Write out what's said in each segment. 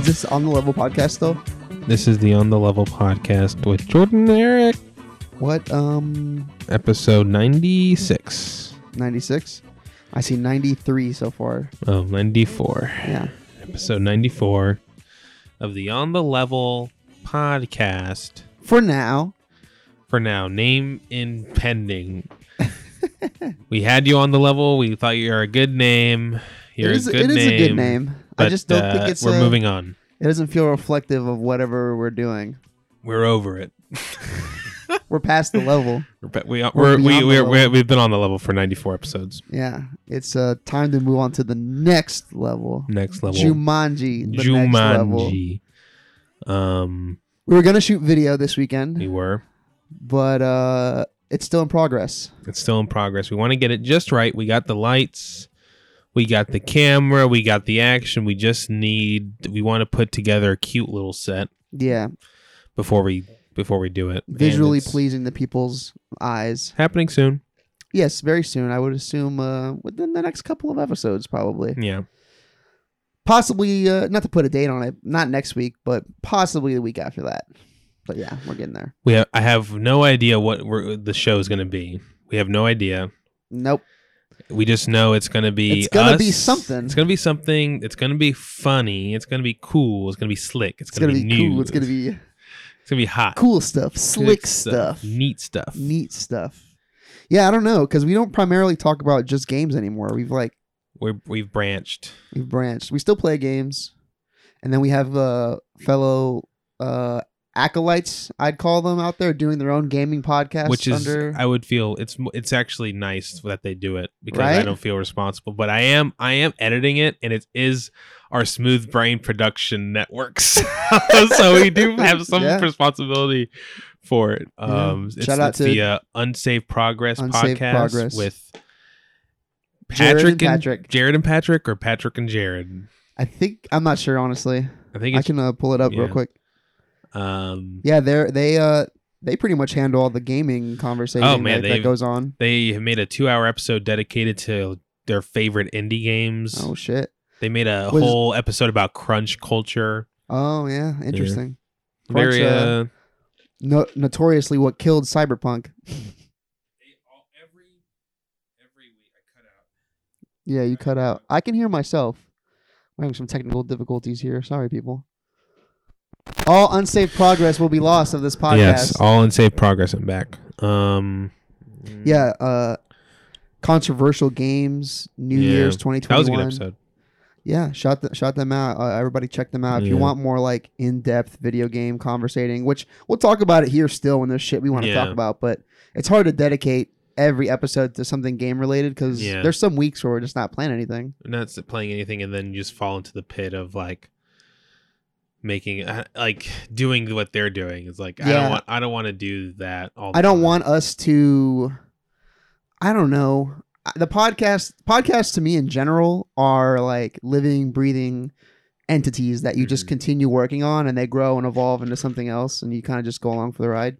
this On the Level podcast though? This is the On the Level podcast with Jordan and Eric. What? Episode 96. 96? I see 93 so far. Oh, 94. Yeah. Episode 94 of the On the Level podcast. For now. For now, name pending. We had you on the level. We thought you were a good name. It is a good name. I just don't think it's. We're moving on. It doesn't feel reflective of whatever we're doing. We're over it. We're past the level. We've been on the level for 94 episodes. Yeah, it's time to move on to the next level. Next level. Jumanji. Next level. We were gonna shoot video this weekend. We were, but it's still in progress. It's still in progress. We want to get it just right. We got the lights. We got the camera, we got the action. We want to put together a cute little set. Yeah. Before we do it. Visually pleasing the people's eyes. Happening soon. Yes, very soon. I would assume within the next couple of episodes, probably. Yeah. Possibly, not to put a date on it, not next week, but possibly the week after that. But yeah, we're getting there. I have no idea what the show is going to be. We have no idea. Nope. We just know it's going to be It's going to be something. It's going to be something. It's going to be funny. It's going to be cool. It's going to be slick. It's going to be new. Cool. It's going to be hot. Cool stuff. Slick stuff. Neat stuff. Neat stuff. Yeah, I don't know, because we don't primarily talk about just games anymore. We've branched. We've branched. We still play games. And then we have fellow acolytes, I'd call them, out there doing their own gaming podcast. Which is, I would feel it's actually nice that they do it, because right? I don't feel responsible. But I am editing it, and it is our Smooth Brain production networks, so we do have some responsibility for it. Shout out to the Unsafe Progress podcast with Jared and Patrick, or Patrick and Jared. I'm not sure, honestly. I can pull it up real quick. They pretty much handle all the gaming conversation that goes on. They have made a 2-hour episode dedicated to their favorite indie games. Oh shit! They made a whole episode about crunch culture. Oh yeah, interesting. Yeah. Crunch, notoriously what killed Cyberpunk. Every week I cut out. Yeah, you cut out. I can hear myself. We're having some technical difficulties here. Sorry, people. All unsafe progress will be lost of this podcast. Yes, all unsafe progress. I'm back. Controversial games, New Year's 2021. That was a good episode. Yeah, shout them out. Everybody check them out. If you want more like in-depth video game conversating, which we'll talk about it here still when there's shit we want to talk about, but it's hard to dedicate every episode to something game related, because there's some weeks where we're just not playing anything. Not playing anything, and then you just fall into the pit of like making doing what they're doing. It's like I don't want to do that all the time. I don't want us to, I don't know, the podcasts to me in general are like living, breathing entities that you just continue working on, and they grow and evolve into something else, and you kind of just go along for the ride.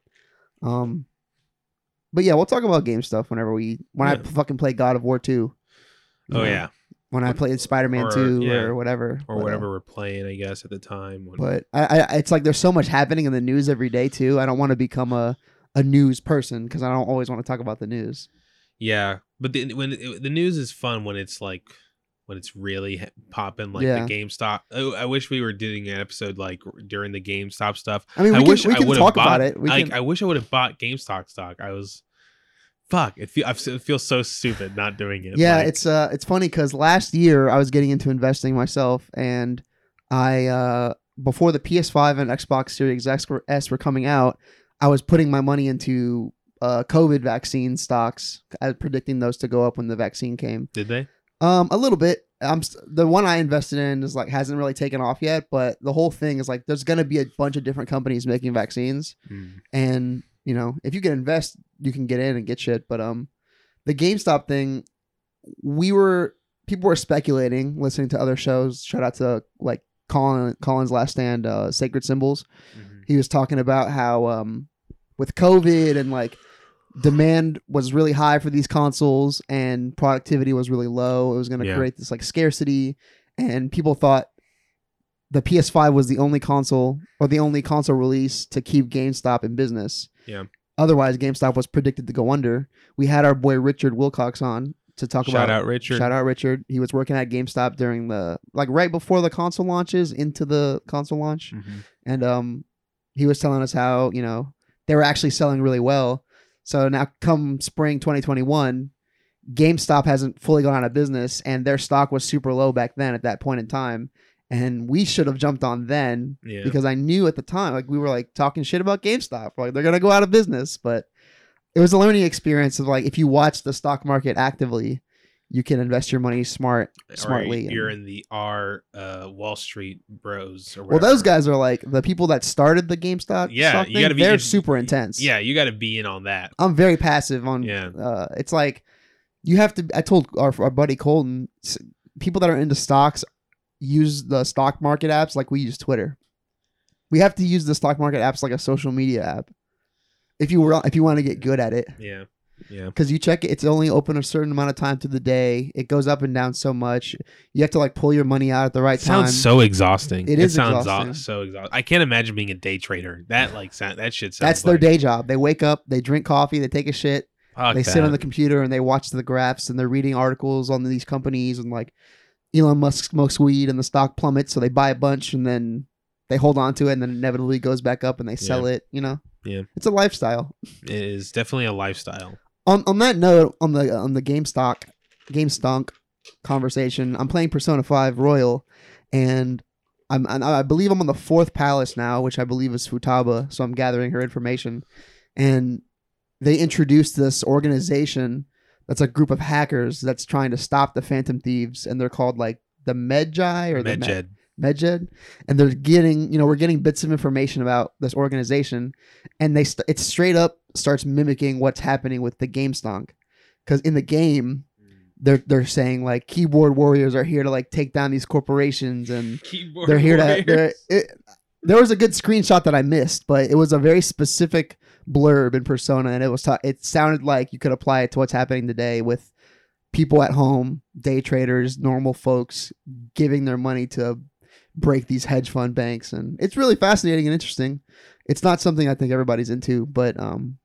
But yeah, we'll talk about game stuff when I fucking play God of War 2. Yeah. When I played Spider-Man 2 or whatever. Or whatever we're playing, I guess, at the time. But it's like there's so much happening in the news every day, too. I don't want to become a news person, because I don't always want to talk about the news. Yeah, but the news is fun when it's really popping, like the GameStop. I wish we were doing an episode like during the GameStop stuff. I mean, we can talk about it. I wish I would have bought GameStop stock. It feels so stupid not doing it. Yeah, it's funny because last year I was getting into investing myself, and I before the PS5 and Xbox Series S were coming out, I was putting my money into COVID vaccine stocks, predicting those to go up when the vaccine came. Did they? A little bit. The one I invested in is hasn't really taken off yet, but the whole thing is there's going to be a bunch of different companies making vaccines, and if you can invest, you can get in and get shit. But the GameStop thing, people were speculating, listening to other shows. Shout out to Colin's Last Stand, Sacred Symbols. He was talking about how with COVID and demand was really high for these consoles and productivity was really low. It was going to create this like scarcity, and people thought the PS5 was the only console release to keep GameStop in business. Yeah. Otherwise, GameStop was predicted to go under. We had our boy Richard Wilcox on to talk about. Shout out Richard. Shout out Richard. He was working at GameStop during right before the console launches into the console launch. Mm-hmm. And he was telling us how, they were actually selling really well. So now come spring 2021, GameStop hasn't fully gone out of business and their stock was super low back then at that point in time. And we should have jumped on then because I knew at the time, like we were like talking shit about GameStop, like they're going to go out of business. But it was a learning experience of like, if you watch the stock market actively, you can invest your money smartly. You're in the Wall Street bros. Or well, those guys are like the people that started the GameStop. Yeah, you got to be. They're super intense. Yeah, you got to be in on that. I'm very passive on. Yeah, it's like you have to. I told our buddy Colton, people that are into stocks use the stock market apps like we use Twitter. We have to use the stock market apps like a social media app. If you want to get good at it. Yeah. Yeah. Because you check it, it's only open a certain amount of time through the day. It goes up and down so much. You have to like pull your money out at the right time. Sounds so exhausting. It sounds exhausting. So exhausting. I can't imagine being a day trader. That shit sounds. That's their day job. They wake up, they drink coffee, they take a shit, they sit on the computer and they watch the graphs and they're reading articles on these companies and like Elon Musk smokes weed and the stock plummets, so they buy a bunch and then they hold on to it and then inevitably goes back up and they sell it. Yeah. It's a lifestyle. It is definitely a lifestyle. On that note, on the GameStonk conversation, I'm playing Persona 5 Royal, and I believe I'm on the 4th palace now, which I believe is Futaba. So I'm gathering her information, and they introduced this organization that's a group of hackers that's trying to stop the Phantom Thieves, and they're called like the Medjay or Medjed. Medjed, and they're getting, we're getting bits of information about this organization, and it straight up starts mimicking what's happening with the GameStonk, because in the game they're saying like keyboard warriors are here to like take down these corporations, and they're here to. There was a good screenshot that I missed, but it was a very specific blurb in Persona, and it sounded like you could apply it to what's happening today with people at home, day traders, normal folks giving their money to break these hedge fund banks, and it's really fascinating and interesting. It's not something I think everybody's into, but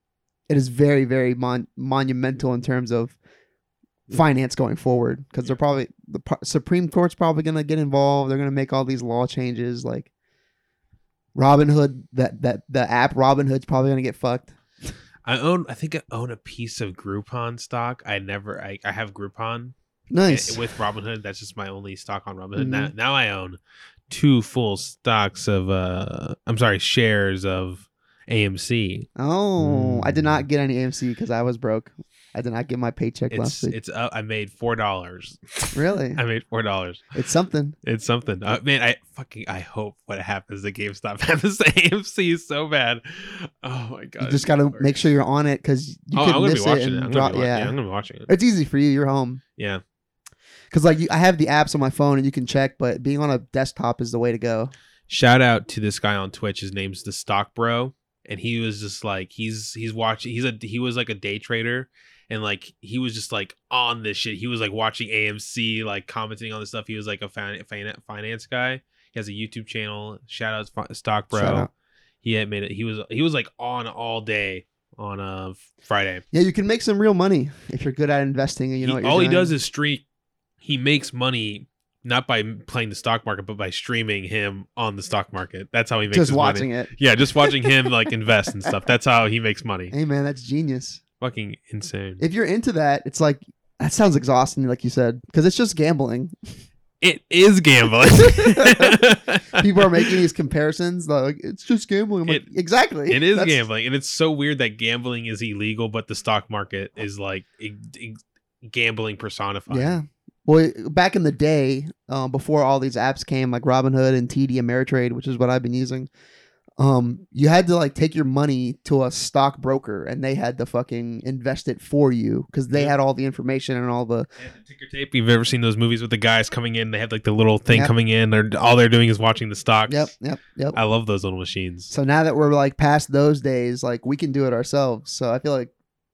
it is very, very monumental in terms of finance going forward, because they're probably the Supreme Court's probably going to get involved. They're going to make all these law changes, like Robinhood. The app Robinhood's probably going to get fucked. I think I own a piece of Groupon stock. I have Groupon. Nice. With Robinhood. That's just my only stock on Robinhood. Mm-hmm. Now I own 2 full stocks of shares of AMC. Oh, I did not get any AMC because I was broke. I did not get my paycheck last week. I made $4. Really? I made $4. It's something. It's something. Man, I hope what happens to GameStop happens to AMC so bad. Oh my god! You just got to make sure you're on it, because you can miss it and drop. Yeah, I'm gonna be watching it. It's easy for you. You're home. Yeah. Because I have the apps on my phone and you can check, but being on a desktop is the way to go. Shout out to this guy on Twitch. His name's the Stock Bro, and he was just like he was like a day trader, and like he was just like on this shit. He was like watching AMC, like commenting on the stuff. He was like a finance guy. He has a YouTube channel. Shout out Stock Bro. Shout out. He had made it. He was like on all day on Friday. Yeah, you can make some real money if you're good at investing and you know what you're doing. He does is stream. He makes money not by playing the stock market, but by streaming him on the stock market. That's how he makes his money. Just watching it. Yeah, just watching him like invest and stuff. That's how he makes money. Hey man, that's genius. Fucking insane. If you're into that, it's like, that sounds exhausting, like you said, because it's just gambling. It is gambling. People are making these comparisons like it's just gambling. I'm like, exactly. It is gambling, and it's so weird that gambling is illegal, but the stock market is like gambling personified. Yeah. Well, back in the day, before all these apps came, like Robinhood and TD Ameritrade, which is what I've been using, you had to like take your money to a stockbroker, and they had to fucking invest it for you because they had all the information and all the ticker tape. You've ever seen those movies with the guys coming in? They have like the little thing coming in. All they're doing is watching the stocks. Yep. I love those little machines. So now that we're like past those days, like we can do it ourselves. So I feel like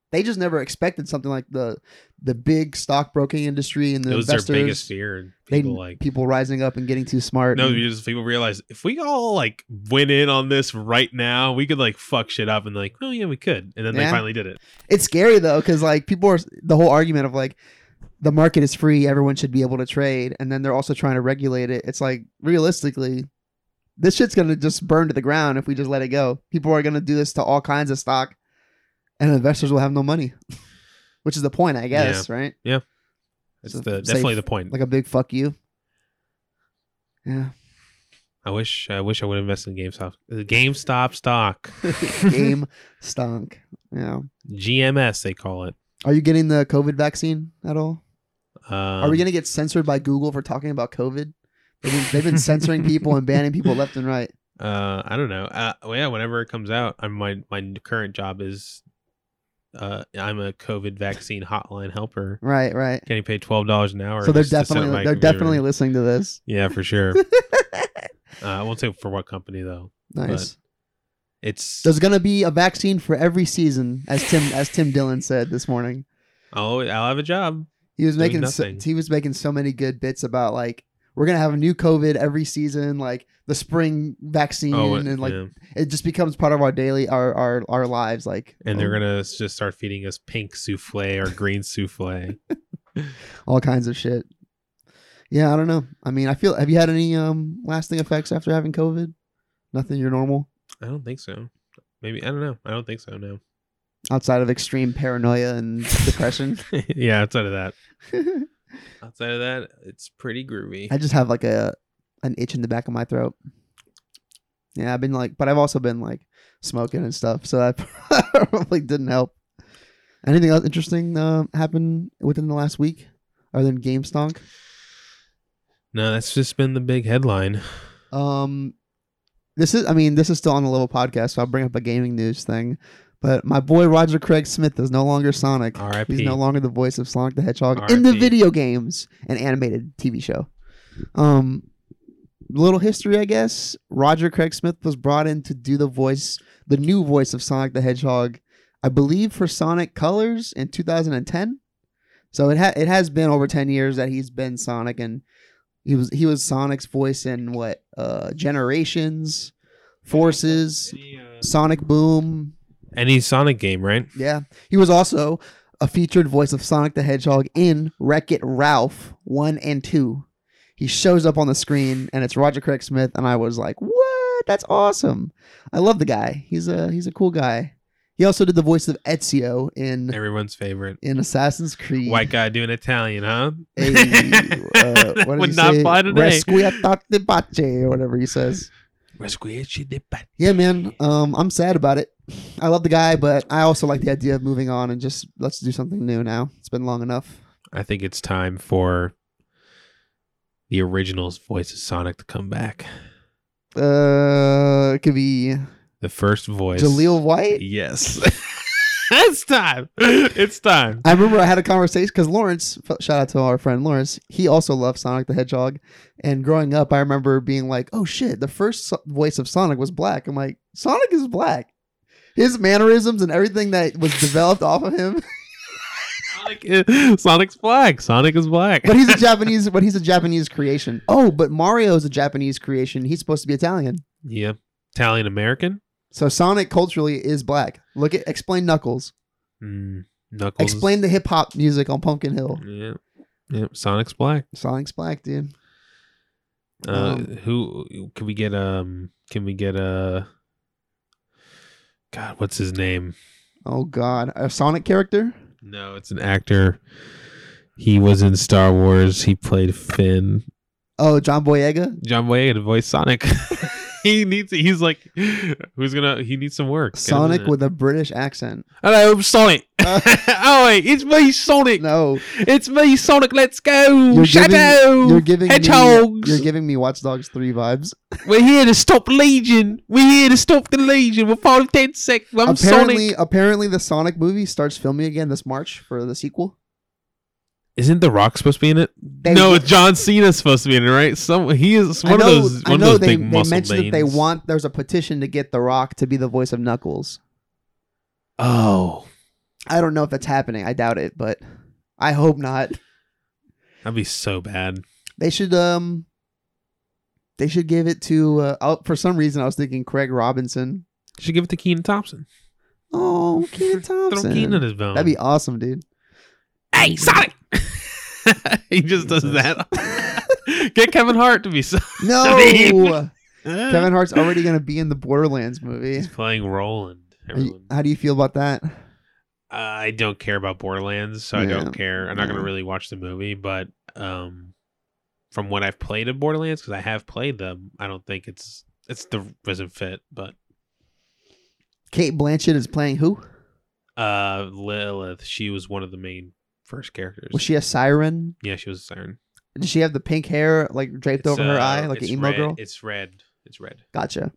they just never expected something like the big stockbroking industry and the It was investors. their biggest fear. And People rising up and getting too smart. No, people realize if we all like went in on this right now, we could like fuck shit up and like, oh yeah, we could. And then they finally did it. It's scary though, because like people are the whole argument of like the market is free, everyone should be able to trade, and then they're also trying to regulate it. It's like realistically, this shit's gonna just burn to the ground if we just let it go. People are gonna do this to all kinds of stock, and investors will have no money, which is the point, I guess, right? Yeah, it's So definitely the point. Like a big fuck you. Yeah. I wish I would invest in GameStop. GameStop stock. Game stunk. Yeah. GMS they call it. Are you getting the COVID vaccine at all? Are we Um, gonna get censored by Google for talking about COVID? They've been censoring people and banning people left and right. I don't know. Well, yeah, whenever it comes out, my current job is I'm a COVID vaccine hotline helper. Right. Getting paid $12 an hour. So they're just to set up my definitely computer. listening to this. Yeah, for sure. I won't say for what company though. Nice. It's There's gonna be a vaccine for every season, as Tim Dillon said this morning. I'll have a job. He was Doing making so many good bits about like we're gonna have a new COVID every season, like the spring vaccine, and like yeah. it just becomes part of our daily our lives. Like, And they're gonna just start feeding us pink souffle or green souffle. all kinds of shit. Yeah, I don't know. I mean, have you had any lasting effects after having COVID? Nothing. You're normal I don't think so. Maybe I don't know. I don't think so. No. outside of extreme paranoia and depression. Yeah. Outside of that, it's pretty groovy. I just have like an itch in the back of my throat. Yeah, I've been like, but I've also been like smoking and stuff, so that probably didn't help. Anything else interesting happened within the last week other than GameStonk? No, that's just been the big headline. This is still on the Level podcast, so I'll bring up a gaming news thing. But my boy Roger Craig Smith is no longer Sonic. R.I.P. He's no longer the voice of Sonic the Hedgehog in the R.I.P. video games and animated TV show. Little history, I guess. Roger Craig Smith was brought in to do the new voice of Sonic the Hedgehog, I believe for Sonic Colors in 2010. So it has been over 10 years that he's been Sonic, and he was Sonic's voice in what Generations, Forces, Sonic Boom. Any Sonic game, right? Yeah. He was also a featured voice of Sonic the Hedgehog in Wreck-It Ralph 1 and 2. He shows up on the screen and it's Roger Craig Smith, and I was like, "What? That's awesome." I love the guy. He's a cool guy. He also did the voice of Ezio in Everyone's favorite. Assassin's Creed. White guy doing Italian, huh? Hey, what did Would he not say? fly today. Resquiatate pace, or whatever he says. Yeah, man. I'm sad about it. I love the guy, but I also like the idea of moving on and just let's do something new now. It's been long enough. I think it's time for the original's voice of Sonic to come back. It could be The first voice. Jaleel White. Yes. It's time. It's time. I remember I had a conversation because Lawrence, shout out to our friend Lawrence, he also loved Sonic the Hedgehog. And growing up, I remember being like, oh shit, the first voice of Sonic was black. I'm like, Sonic is black. His mannerisms and everything that was developed off of him. Sonic's black. Sonic is black. But he's a Japanese creation. Oh, but Mario is a Japanese creation. He's supposed to be Italian. Yeah. Italian American? So Sonic culturally is black. Explain Knuckles. Knuckles. Explain the hip hop music on Pumpkin Hill. Yeah. Yeah. Sonic's black. Sonic's black, dude. Who can we get God, what's his name? Oh God, a Sonic character? No, it's an actor. He was in Star Wars. He played Finn. Oh, John Boyega? John Boyega to voice Sonic. He needs some work. Sonic with a British accent. Hello, I'm Sonic. Oh, it's me, Sonic. No. It's me, Sonic. Let's go. Shadow. You're giving Hedgehogs. You're giving me Watch Dogs 3 vibes. We're here to stop Legion. We're here to stop the Legion. We're 5 10 seconds. I'm Sonic. Apparently, the Sonic movie starts filming again this March for the sequel. Isn't The Rock supposed to be in it? No, John Cena's supposed to be in it, right? He is one of those big muscle They mentioned veins. that there's a petition to get The Rock to be the voice of Knuckles. Oh. I don't know if that's happening. I doubt it, but I hope not. That'd be so bad. They should give it to for some reason I was thinking Craig Robinson. Should give it to Kenan Thompson. Oh, Kenan Thompson. Throw Kenan in his bone. That'd be awesome, dude. Hey, Sonic! He just does that. Get Kevin Hart to be No. Kevin Hart's already going to be in the Borderlands movie. He's playing Roland. How do you feel about that? I don't care about Borderlands, so I don't care. I'm not going to really watch the movie, but from what I've played of Borderlands, because I have played them, I don't think doesn't fit. But Kate Blanchett is playing who? Lilith. She was one of the main first characters. Was she a siren? Yeah, she was a siren. Does she have the pink hair like draped over her eye like an emo girl? It's red. It's red. Gotcha.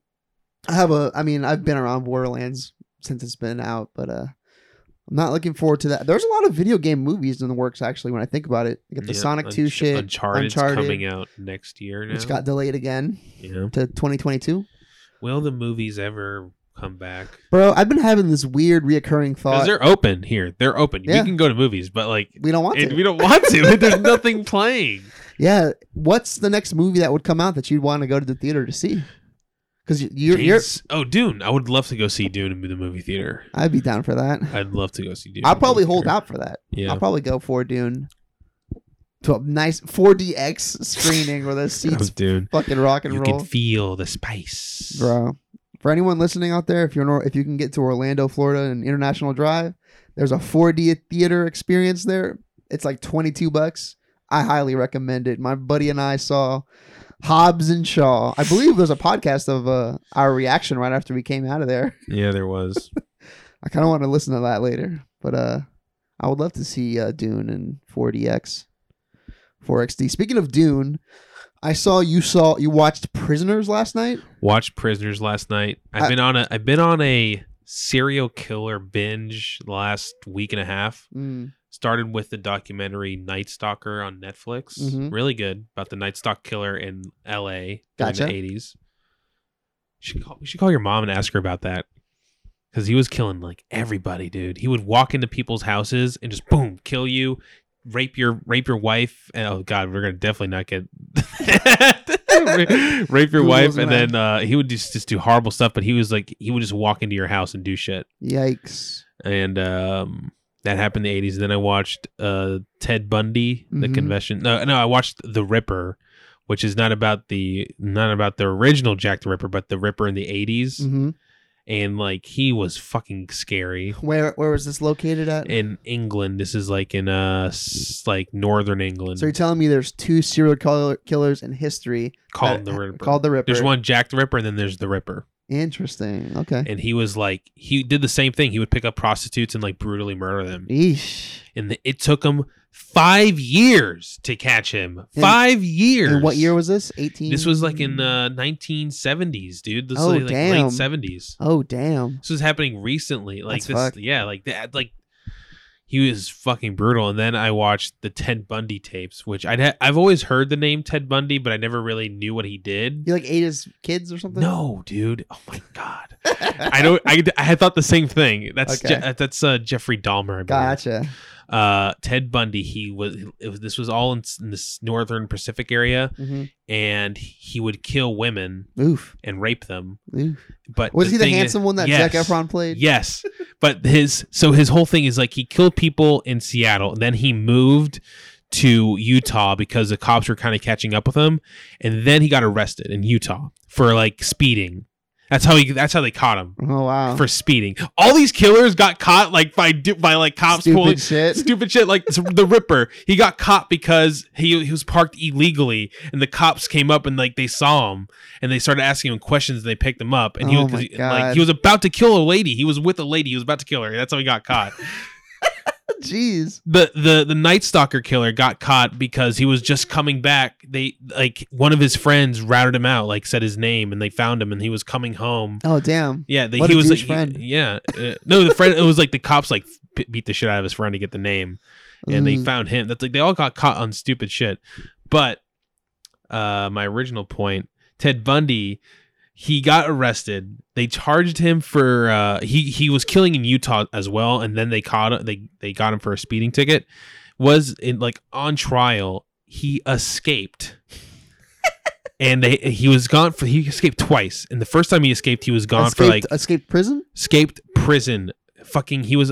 I've been around Borderlands since it's been out, but I'm not looking forward to that. There's a lot of video game movies in the works, actually, when I think about it. You got the Sonic 2 shit. Uncharted's coming out next year now. Which got delayed again to 2022. Will the movies ever come back? Bro, I've been having this weird reoccurring thought. Because they're open here. They're open. Yeah. We can go to movies, but like... We don't want to. We don't want to. There's nothing playing. Yeah. What's the next movie that would come out that you'd want to go to the theater to see? Because you're... Oh, Dune. I would love to go see Dune in the movie theater. I'd be down for that. I'd love to go see Dune. I'll probably hold out for that. Yeah. I'll probably go for Dune. To a nice 4DX screening where the seats fucking rock and roll. You can feel the spice. Bro. For anyone listening out there, if you can get to Orlando, Florida and International Drive, there's a 4D theater experience there. It's like $22. I highly recommend it. My buddy and I saw Hobbs and Shaw. I believe there's a podcast of our reaction right after we came out of there. Yeah, there was. I kind of want to listen to that later, but I would love to see Dune and 4DX, 4XD. Speaking of Dune, I saw you watched Prisoners last night. Watched Prisoners last night. I've been on a serial killer binge the last week and a half. Started with the documentary Night Stalker on Netflix. Mm-hmm. Really good, about the Night Stalker killer in L.A. Gotcha. in the 80s. You should call your mom and ask her about that. Because he was killing like everybody, dude. He would walk into people's houses and just boom, kill you, rape your wife. And, oh God, we're gonna definitely not get rape your wife, and then he would just do horrible stuff. But he would just walk into your house and do shit. Yikes! And that happened in the 80s. Then I watched Ted Bundy, the confession. No, I watched The Ripper, which is not about the original Jack the Ripper, but the Ripper in the 80s. Mm-hmm. And like he was fucking scary. Where was this located at? In England. This is like in like northern England. So you're telling me there's two serial killers in history called the Ripper. Called the Ripper. There's one Jack the Ripper, and then there's the Ripper. Interesting. Okay. And he was like, he did the same thing. He would pick up prostitutes and like brutally murder them. Eesh. And it took him 5 years to catch him. 5 years. And what year was this? 18? This was like in the 1970s, dude. This was like damn. late 70s. Oh, damn. This was happening recently. Like That's this, fucked. yeah, like that. Like he was fucking brutal. And then I watched the Ted Bundy tapes, which I've always heard the name Ted Bundy, but I never really knew what he did. You like ate his kids or something? No, dude. Oh my God. I had thought the same thing. That's Okay. that's Jeffrey Dahmer. I believe. Gotcha. Ted Bundy, this was all in this northern Pacific area, Mm-hmm. and he would kill women Oof. and rape them. Oof. But Was he the thing handsome one that yes, Zac Efron played? Yes. But his whole thing is like he killed people in Seattle, and then he moved to Utah because the cops were kind of catching up with him, and then he got arrested in Utah for like speeding. That's how they caught him. Oh wow! For speeding. All these killers got caught like by like cops pulling stupid shit. Like the Ripper, he got caught because he was parked illegally, and the cops came up and like they saw him and they started asking him questions and they picked him up, and he was about to kill a lady. He was with a lady. He was about to kill her. That's how he got caught. Jeez. The Night Stalker killer got caught because he was just coming back. They like one of his friends routed him out, like said his name, and they found him, and he was coming home. Oh damn! Yeah, What he a was douche like, friend. No, the friend. It was like the cops like beat the shit out of his friend to get the name, and they found him. That's like they all got caught on stupid shit. But my original point, Ted Bundy. He got arrested. They charged him for he was killing in Utah as well, and then they got him for a speeding ticket. Was in like on trial. He escaped. And he escaped twice. And the first time he escaped, he was gone escaped prison? Escaped prison. Fucking he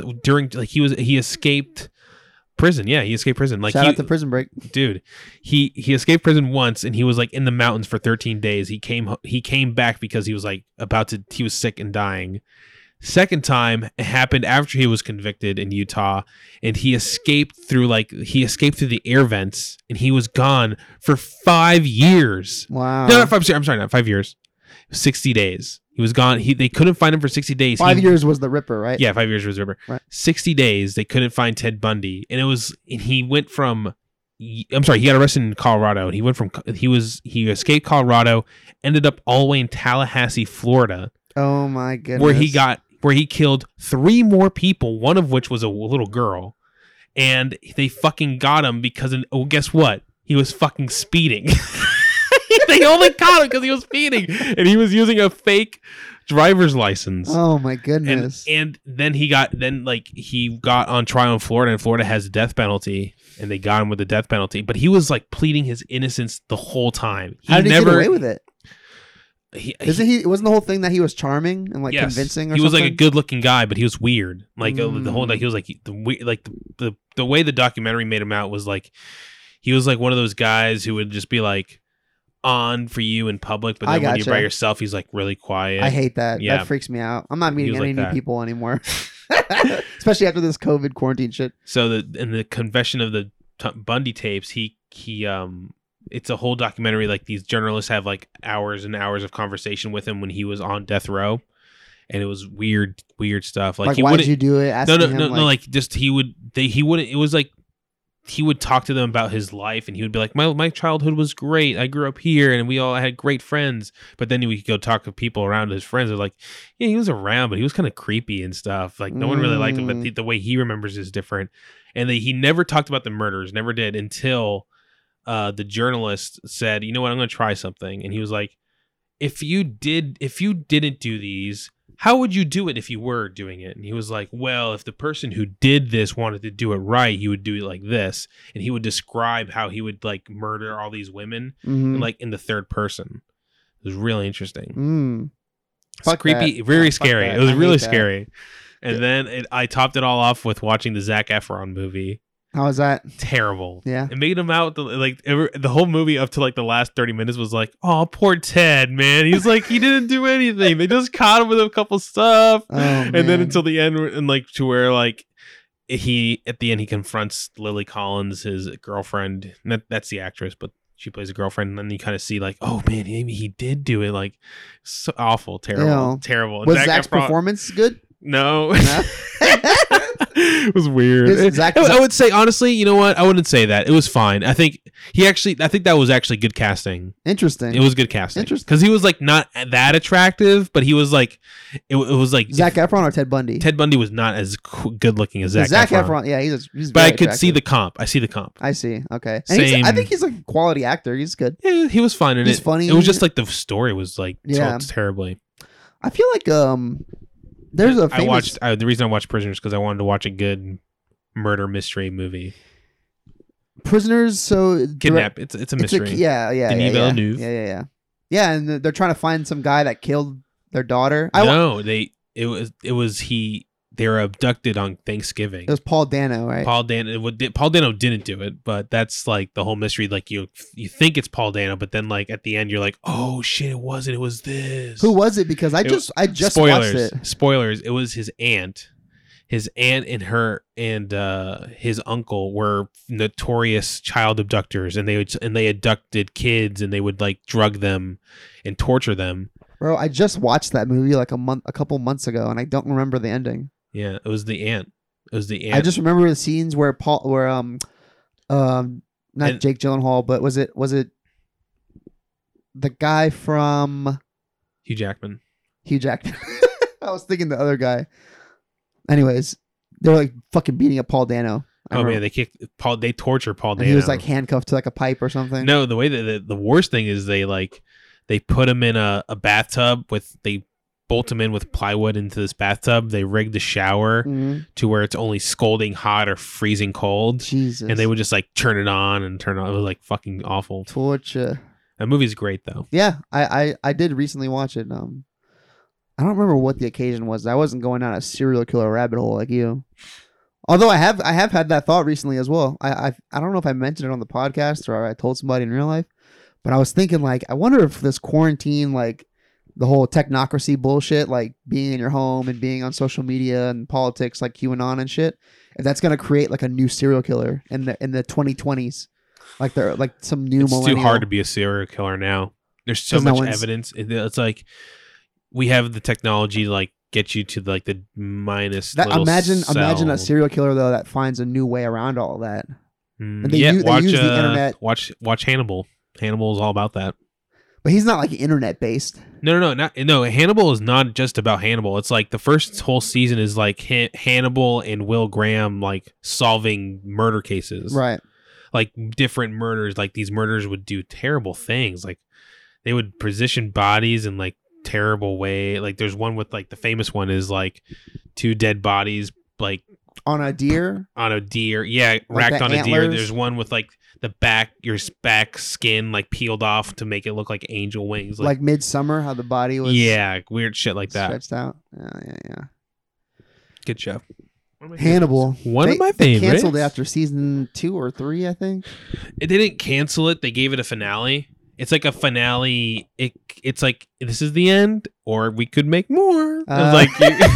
escaped prison. Yeah, he escaped prison. Like Shout out to Prison Break. Dude, he escaped prison once and he was like in the mountains for 13 days. He came back because he was like he was sick and dying. Second time it happened after he was convicted in Utah, and he escaped through the air vents, and he was gone for 5 years. Wow. No, not 5 years. I'm sorry, not 5 years. 60 days. He was gone. They couldn't find him for 60 days. 5 years was the Ripper, right? Yeah, 5 years was the Ripper. Right. 60 days they couldn't find Ted Bundy, and he went from. I'm sorry, he got arrested in Colorado. He escaped Colorado, ended up all the way in Tallahassee, Florida. Oh my goodness. Where he killed 3 more people, one of which was a little girl. And they fucking got him because, guess what? He was fucking speeding. They only caught him because he was speeding. And he was using a fake driver's license. Oh my goodness. And then he got on trial in Florida, and Florida has a death penalty. And they got him with the death penalty. But he was like pleading his innocence the whole time. How did he get away with it? Wasn't the whole thing that he was charming and like convincing? Or he was something? like a good-looking guy, but he was weird. Like the whole he was like the way the documentary made him out was like he was like one of those guys who would just be like on for you in public, but then when you're by yourself, he's like really quiet. I hate that. Yeah. That freaks me out. I'm not meeting any new people anymore, especially after this COVID quarantine shit. So in the confession of the Bundy tapes, he it's a whole documentary. Like these journalists have like hours and hours of conversation with him when he was on death row, and it was weird stuff. Like why did you do it? No. Like just he wouldn't. It was like he would talk to them about his life, and he would be like, my childhood was great. I grew up here, and I had great friends. But then we could go talk to people around his friends. They're like, yeah, he was around, but he was kind of creepy and stuff. Like no one really liked him, but the way he remembers is different. And he never talked about the murders, never did until. The journalist said, you know what, I'm going to try something. And he was like, if you didn't do these, how would you do it if you were doing it? And he was like, well, if the person who did this wanted to do it right, he would do it like this. And he would describe how he would like murder all these women like in the third person. It was really interesting. It's creepy, very scary. It was really scary. And then I topped it all off with watching the Zac Efron movie. How was that? Terrible. Yeah. It made him out the whole movie up to like the last 30 minutes was like, oh, poor Ted, man. He's like, he didn't do anything. They just caught him with a couple stuff. Oh, and then until the end, and like to where like at the end he confronts Lily Collins, his girlfriend. That's the actress, but she plays a girlfriend. And then you kind of see like, oh man, maybe he did do it. Like so awful, terrible. Was Zach's performance good? No. It was weird. I would say honestly, you know what? I wouldn't say that. It was fine. I think that was actually good casting. Interesting. It was good casting. Interesting. Because he was like not that attractive, but he was like it was like Zac Efron or Ted Bundy. Ted Bundy was not as good looking as Zac Efron. Yeah, he's but I could see the comp. I see the comp. I see. Okay. And I think he's a quality actor. He's good. Yeah, he was fine in it. He's funny. It was just like the story was like told terribly. I feel like there's a famous... the reason I watched Prisoners because I wanted to watch a good murder mystery movie. Prisoners, so Kidnap. It's a mystery. Denis Villeneuve. Yeah, and they're trying to find some guy that killed their daughter. They were abducted on Thanksgiving. It was Paul Dano, right? Paul Dano didn't do it, but that's like the whole mystery. Like you think it's Paul Dano, but then like at the end you're like, oh shit, it wasn't. It was this. Who was it? Because I just watched it. Spoilers. It was his aunt. His aunt and his uncle were notorious child abductors, and they abducted kids, and they would like drug them and torture them. Bro, I just watched that movie like a couple months ago, and I don't remember the ending. Yeah, it was the aunt. I just remember the scenes where Jake Gyllenhaal, but was it the guy from Hugh Jackman? I was thinking the other guy. Anyways, they were like fucking beating up Paul Dano. Man, they torture Paul Dano. He was like handcuffed to like a pipe or something. No, the way that the worst thing is they They put him in a bathtub they bolt him in with plywood into this bathtub. They rigged the shower to where it's only scalding hot or freezing cold. Jesus. And they would just like turn it on and turn it on. It was like fucking awful. Torture. That movie's great though. Yeah, I did recently watch it. I don't remember what the occasion was. I wasn't going down a serial killer rabbit hole like you. Although I have had that thought recently as well. I don't know if I mentioned it on the podcast or I told somebody in real life, but I was thinking like, I wonder if this quarantine, like the whole technocracy bullshit, like being in your home and being on social media and politics like QAnon and shit, if that's gonna create like a new serial killer in the 2020s, like they're like some new. It's millennial. too hard to be a serial killer now. There's so much evidence. It's like we have the technology to like get you to like the minus. Imagine a serial killer though that finds a new way around all of that. And they use the internet. Watch Hannibal. Hannibal is all about that. But he's not like internet based. No. Hannibal is not just about Hannibal. It's like the first whole season is like Hannibal and Will Graham like solving murder cases, right? Like different murders. Like these murders would do terrible things. Like they would position bodies in like terrible way. Like there's one with like the famous one is like two dead bodies like on a deer. Yeah, like racked on a deer. There's one with like your back skin like peeled off to make it look like angel wings, like Midsummer, how the body was weird shit like that stretched out. Yeah. Good show. Hannibal, one of my favorites. They canceled it after season 2 or 3, I think. They didn't cancel it. They gave it a finale. It's like a finale. It's like this is the end, or we could make more. Like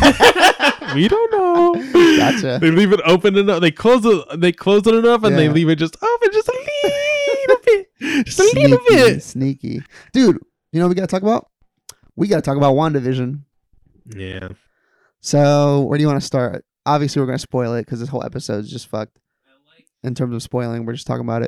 we don't know. Gotcha. They leave it open enough. They close it enough, and they leave it just open, just a little bit, just a little bit. Sneaky, dude. You know what we gotta talk about? We gotta talk about WandaVision. Yeah. So where do you want to start? Obviously, we're gonna spoil it because this whole episode is just fucked. In terms of spoiling, we're just talking about it.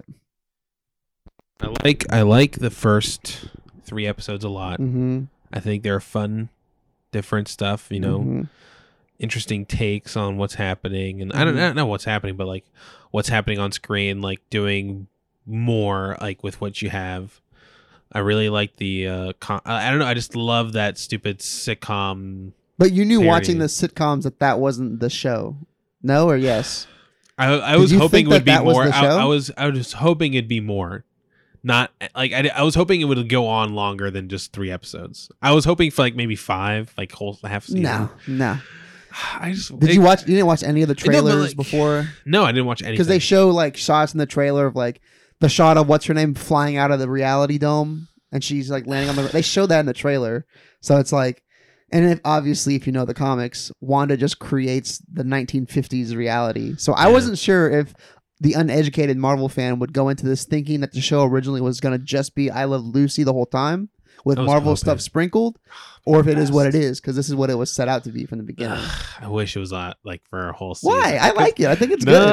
I like the first 3 episodes a lot. Mm-hmm. I think they're fun, different stuff. You know, interesting takes on what's happening, and I don't know what's happening, but like what's happening on screen, like doing more like with what you have. I really like the. I don't know. I just love that stupid sitcom. But you knew watching the sitcoms that wasn't the show, no or yes? I was hoping it would be more. I was hoping it'd be more. Not like I was hoping it would go on longer than just 3 episodes. I was hoping for like maybe 5, like whole half season. No. You didn't watch any of the trailers before? No, I didn't watch anything. Because they show like shots in the trailer of like the shot of what's her name flying out of the reality dome, and she's like landing on the. They show that in the trailer, so it's like, and obviously if you know the comics, Wanda just creates the 1950s reality. So I wasn't sure if the uneducated Marvel fan would go into this thinking that the show originally was going to just be I Love Lucy the whole time with Marvel stuff sprinkled, or if it is what it is, because this is what it was set out to be from the beginning. I wish it was like for a whole season. Why? I like it. I think it's good.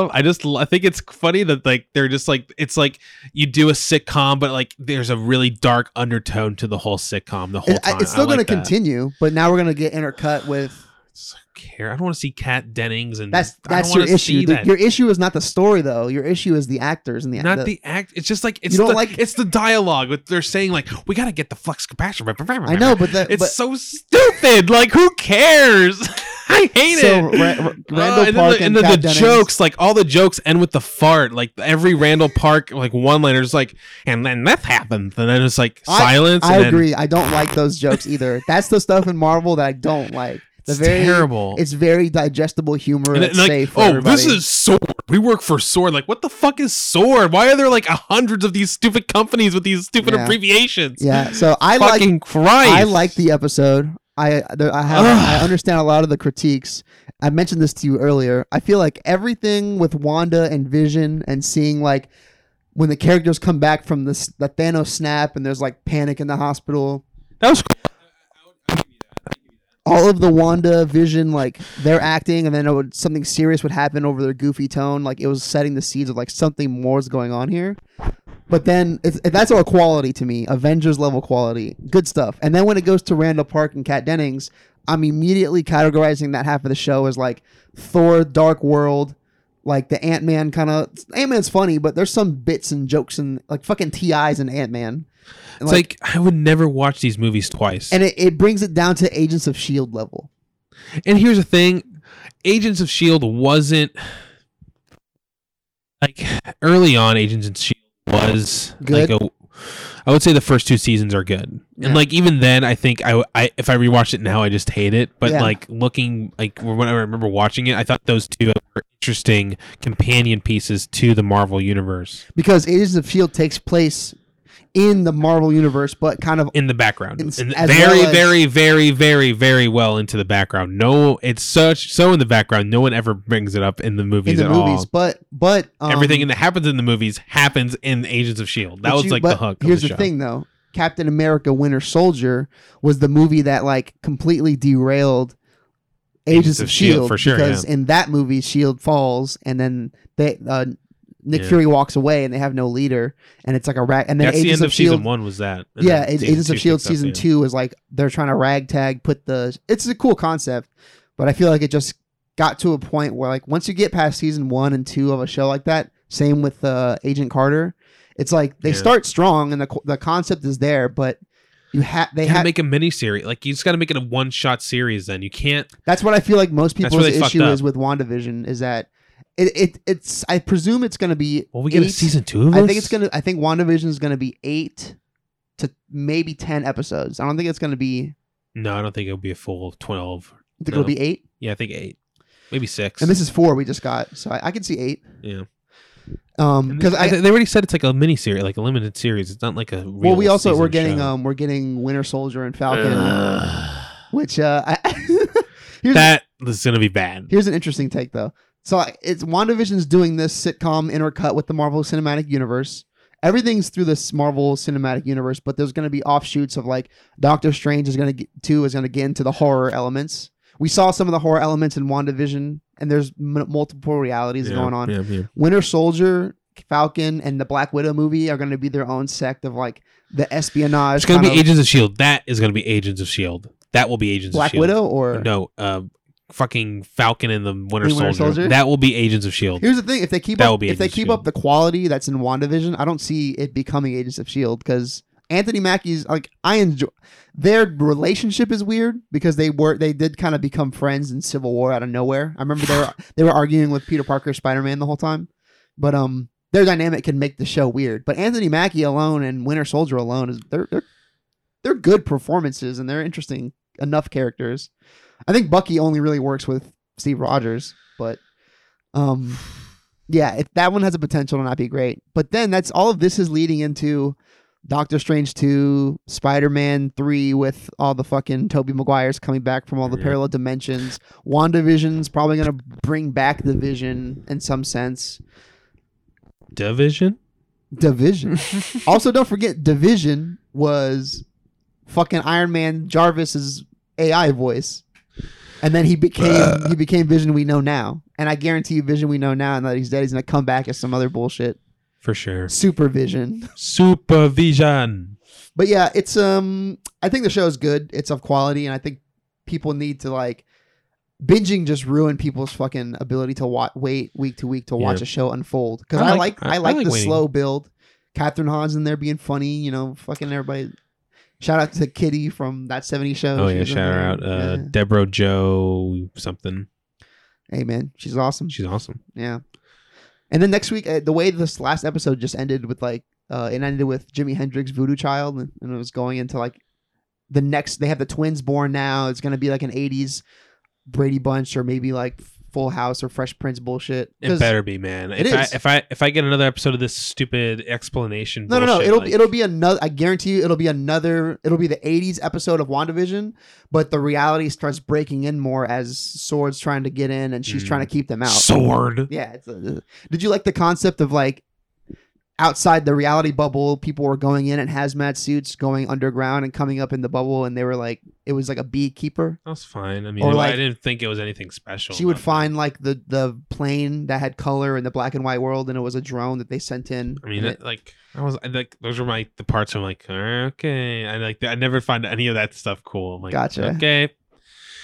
I think it's funny that like they're just like, it's like you do a sitcom, but like there's a really dark undertone to the whole sitcom the whole time. It's still going to continue, but now we're going to get intercut with. I don't want to see Kat Dennings, and that's your issue. Your issue is not the story, though. Your issue is the actors and the act. It's just like it's the dialogue. But they're saying like we got to get the flux capacitor. I know, but it's so stupid. Like who cares? I hate it. Randall Park and then the jokes, like all the jokes end with the fart. Like every Randall Park like one-liner is like, and then that happens, and then it's like silence. I agree. I don't like those jokes either. That's the stuff in Marvel that I don't like. It's terrible. It's very digestible humor. It's like, safe for everybody. This is Sword. We work for Sword. Like, what the fuck is Sword? Why are there like hundreds of these stupid companies with these stupid abbreviations? Yeah. So I like the episode. I understand a lot of the critiques. I mentioned this to you earlier. I feel like everything with Wanda and Vision and seeing like when the characters come back from the Thanos snap and there's like panic in the hospital. That was cool. All of the Wanda Vision, like their acting, and then something serious would happen over their goofy tone. Like it was setting the seeds of like something more is going on here. But then that's all quality to me, Avengers level quality, good stuff. And then when it goes to Randall Park and Kat Dennings, I'm immediately categorizing that half of the show as like Thor: Dark World, Like the Ant-Man's funny, but there's some bits and jokes and like fucking TIs and Ant-Man. And It's like I would never watch these movies twice. and it brings it down to Agents of S.H.I.E.L.D. level. And here's the thing, Agents of S.H.I.E.L.D. wasn't like early on. Agents of S.H.I.E.L.D. was Good. like I would say the first 2 seasons are good, Yeah. and like even then, I think I if I rewatch it now, I just hate it. But Yeah. like looking like when I remember watching it, I thought those 2 were interesting companion pieces to the Marvel universe Because Agents of S.H.I.E.L.D. takes place in the Marvel universe, but kind of in the background, As and well very, as- very, very, very, very well into the background. No, it's so in the background. No one ever brings it up in the movies in the at movies. all. But Everything that happens in the movies happens in Agents of S.H.I.E.L.D. That was like the hook. Here's of the show. thing, though. Captain America: Winter Soldier was the movie that like completely derailed Agents of S.H.I.E.L.D. for sure, because in that movie, S.H.I.E.L.D. falls, and then Nick Yeah. Fury walks away, and they have no leader, and it's like a rag. And then That's the Agents end of of season S.H.I.E.L.D. 1 was that. And Yeah, then Agents of two S.H.I.E.L.D. picks up season the- 2 is like they're trying to ragtag. It's a cool concept, but I feel like it just got to a point where like once you get past season 1 and 2 of a show like that, same with Agent Carter, it's like they Yeah. start strong and the concept is there, but they gotta have make a mini series. Like you just got to make it a one-shot series. Then you can't. that's what I feel like most That's people's where they fucked issue up. is with WandaVision is that it's I presume it's going to be Well, we get a 8 season 2 of I this? think WandaVision is going to be 8 to maybe 10 episodes. I don't think it's going to be No, I don't think it'll be a full 12. I think it'll be 8. Yeah, I think 8, maybe 6. And this is 4 we just got, so I can see 8. yeah. Because They already said it's like a mini series, like a limited series. It's not like a real well, we also season we're show. getting Winter Soldier and Falcon, which here's That is gonna be bad. here's an interesting take though. So it's WandaVision's doing this sitcom intercut with the Marvel Cinematic Universe. Everything's through this Marvel Cinematic Universe, but there's going to be offshoots of like Doctor Strange is going to get into the horror elements. We saw some of the horror elements in WandaVision, and there's multiple realities going on. Yeah. Winter Soldier, Falcon, and the Black Widow movie are going to be their own sect of like the espionage. It's gonna be kind of- Agents of S.H.I.E.L.D. That is gonna be Agents of S.H.I.E.L.D. That will be Agents Black of S.H.I.E.L.D. Widow or No, fucking Falcon and the Winter Winter Soldier. Soldier? That will be Agents of S.H.I.E.L.D. Here's the thing: if they keep That will up, be if they Agents of keep up the quality that's in WandaVision, I don't see it becoming Agents of Shield because Anthony Mackie's like I enjoy their relationship is weird because they did kind of become friends in Civil War out of nowhere. I remember they were arguing with Peter Parker, Spider-Man the whole time, but their dynamic can make the show weird. But Anthony Mackie alone and Winter Soldier alone is they're good performances and they're interesting enough characters. I think Bucky only really works with Steve Rogers, but yeah, that one has a potential to not be great. But then that's all of this is leading into Doctor Strange 2, Spider-Man 3 with all the fucking Tobey Maguires coming back from all the Yeah. parallel dimensions. WandaVision's probably going to bring back the Vision in some sense. Division. Also, don't forget, Division was fucking Iron Man Jarvis's AI voice. And then he became Vision we know now. And I guarantee you Vision we know now and that he's dead, he's going to come back as some other bullshit. For sure. Supervision. Supervision. But yeah, it's I think the show is good. It's of quality, and I think people need to like binging just ruin people's fucking ability to wait week to week to watch Yeah. a show unfold. Because I I like like the waiting. slow build. Catherine Hahn's in there being funny, fucking everybody. Shout out to Kitty from That 70s Show. Oh She yeah, was in shout her there. out. Yeah. Deborah Joe something. Hey man, she's awesome. She's awesome. Yeah. And then next week, the way this last episode just ended with like, it ended with Jimi Hendrix Voodoo Child, and it was going into like the next. They have the twins born now. It's gonna be like an '80s Brady Bunch or maybe like Full House or Fresh Prince bullshit. It better be, man. It is. If I get another episode of this stupid explanation. No. bullshit, It'll be another. I guarantee you, it'll be the '80s episode of WandaVision, but the reality starts breaking in more as Sword's trying to get in and she's trying to keep them out. Sword. Yeah. Did you like the concept of like outside the reality bubble, people were going in hazmat suits, going underground and coming up in the bubble, and they were like, it was like a beekeeper. That's fine. I mean, Or like- I didn't think it was anything special. She would about find like the plane that had color in the black and white world, and it was a drone that they sent in. that. I mean, And those were the parts I'm like, okay. I never find any of that stuff cool. I'm like, Gotcha. Okay.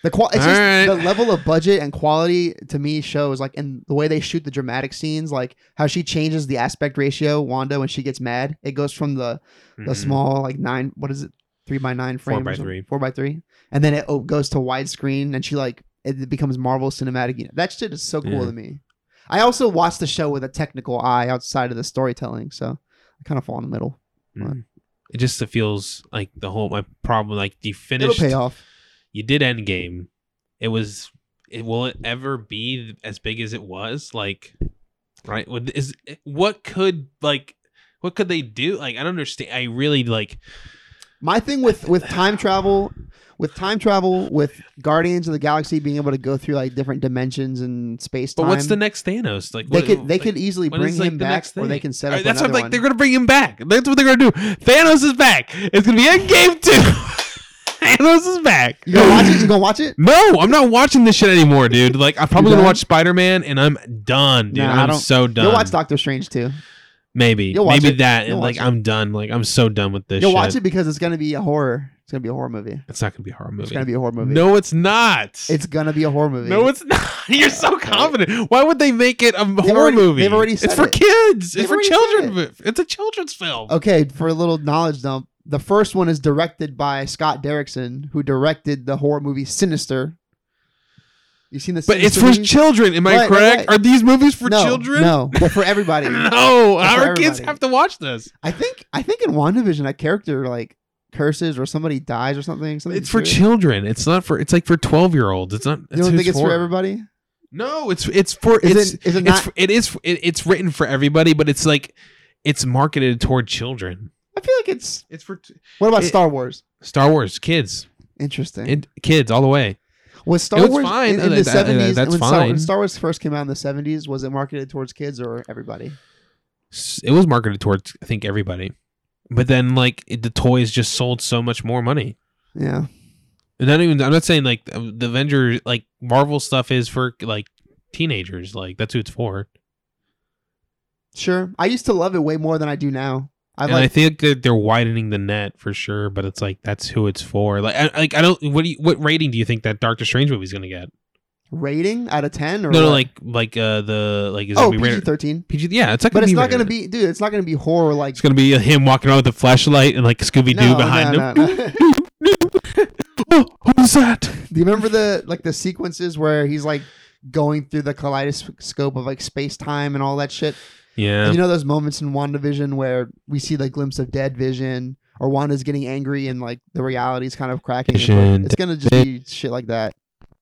It's just right. the level of budget and quality to me shows like in the way they shoot the dramatic scenes, like how she changes the aspect ratio, Wanda, when she gets mad. It goes from the small like 9, what is it, 3x9 frame, 4x3, 4x3, and then it goes to widescreen, and she like it becomes Marvel Cinematic Universe. That shit is so cool to me. I also watch the show with a technical eye outside of the storytelling, so I kind of fall in the middle. It just feels like my problem, like you finished. It'll pay off. You did Endgame. Will it ever be as big as it was? Like, right? What could they do? Like, I don't understand. I really like. My thing with time travel, with Guardians of the Galaxy being able to go through like different dimensions and space time. But what's the next Thanos? Like they could easily bring him back, or they can set up. That's what I'm like. They're gonna bring him back. That's what they're gonna do. Thanos is back. It's gonna be Endgame 2. Thanos is back. You gonna watch it? You gonna watch it? No, I'm not watching this shit anymore, dude. Like, I'm probably gonna watch Spider-Man, and I'm done, dude. I'm so done. You'll watch Doctor Strange too. Maybe that, and like I'm done. Like, I'm so done with this. You'll watch it because it's gonna be a horror. It's gonna be a horror movie. It's not gonna be a horror movie. It's gonna be a horror movie. No, it's not. It's gonna be a horror movie. No, it's not. You're so confident. Why would they make it a horror movie? They've already said it's for kids. It's for children. It. It's a children's film. Okay, for a little knowledge dump. The first one is directed by Scott Derrickson, who directed the horror movie Sinister. You seen the Sinister But it's for movies? children, am I correct? Right. Are these movies for children? No, but for everybody. No, our kids have to watch this. I think in WandaVision that character like curses or somebody dies or something. It's for children. It's not for. It's like for 12-year-olds. It's not. You don't think it's for everybody? No, it's for. It's written for everybody, but it's like it's marketed toward children. I feel like it's for. What about Star Wars? Star Wars, kids. Interesting. Kids all the way. Was Star Wars fine. in the 70s? That's fine. When Star Wars first came out in the 70s, was it marketed towards kids or everybody? It was marketed towards, I think, everybody. But then, like, the toys just sold so much more money. Yeah. And I'm not saying like the Avengers, like Marvel stuff is for like teenagers. Like that's who it's for. Sure. I used to love it way more than I do now. I think that they're widening the net for sure, but it's like that's who it's for. I don't. What rating do you think that Doctor Strange movie is gonna get? Rating out of 10 or no, what? is it PG-13? PG, yeah, it's not. But it's not gonna be, dude. It's not gonna be horror like. It's gonna be him walking around with a flashlight and like Scooby Doo behind him. Oh, who's that? Do you remember the sequences where he's like going through the kaleidoscope of like space time and all that shit? Yeah. And you know those moments in WandaVision where we see the glimpse of dead Vision or Wanda's getting angry and like the reality's kind of cracking. It's gonna just be shit like that.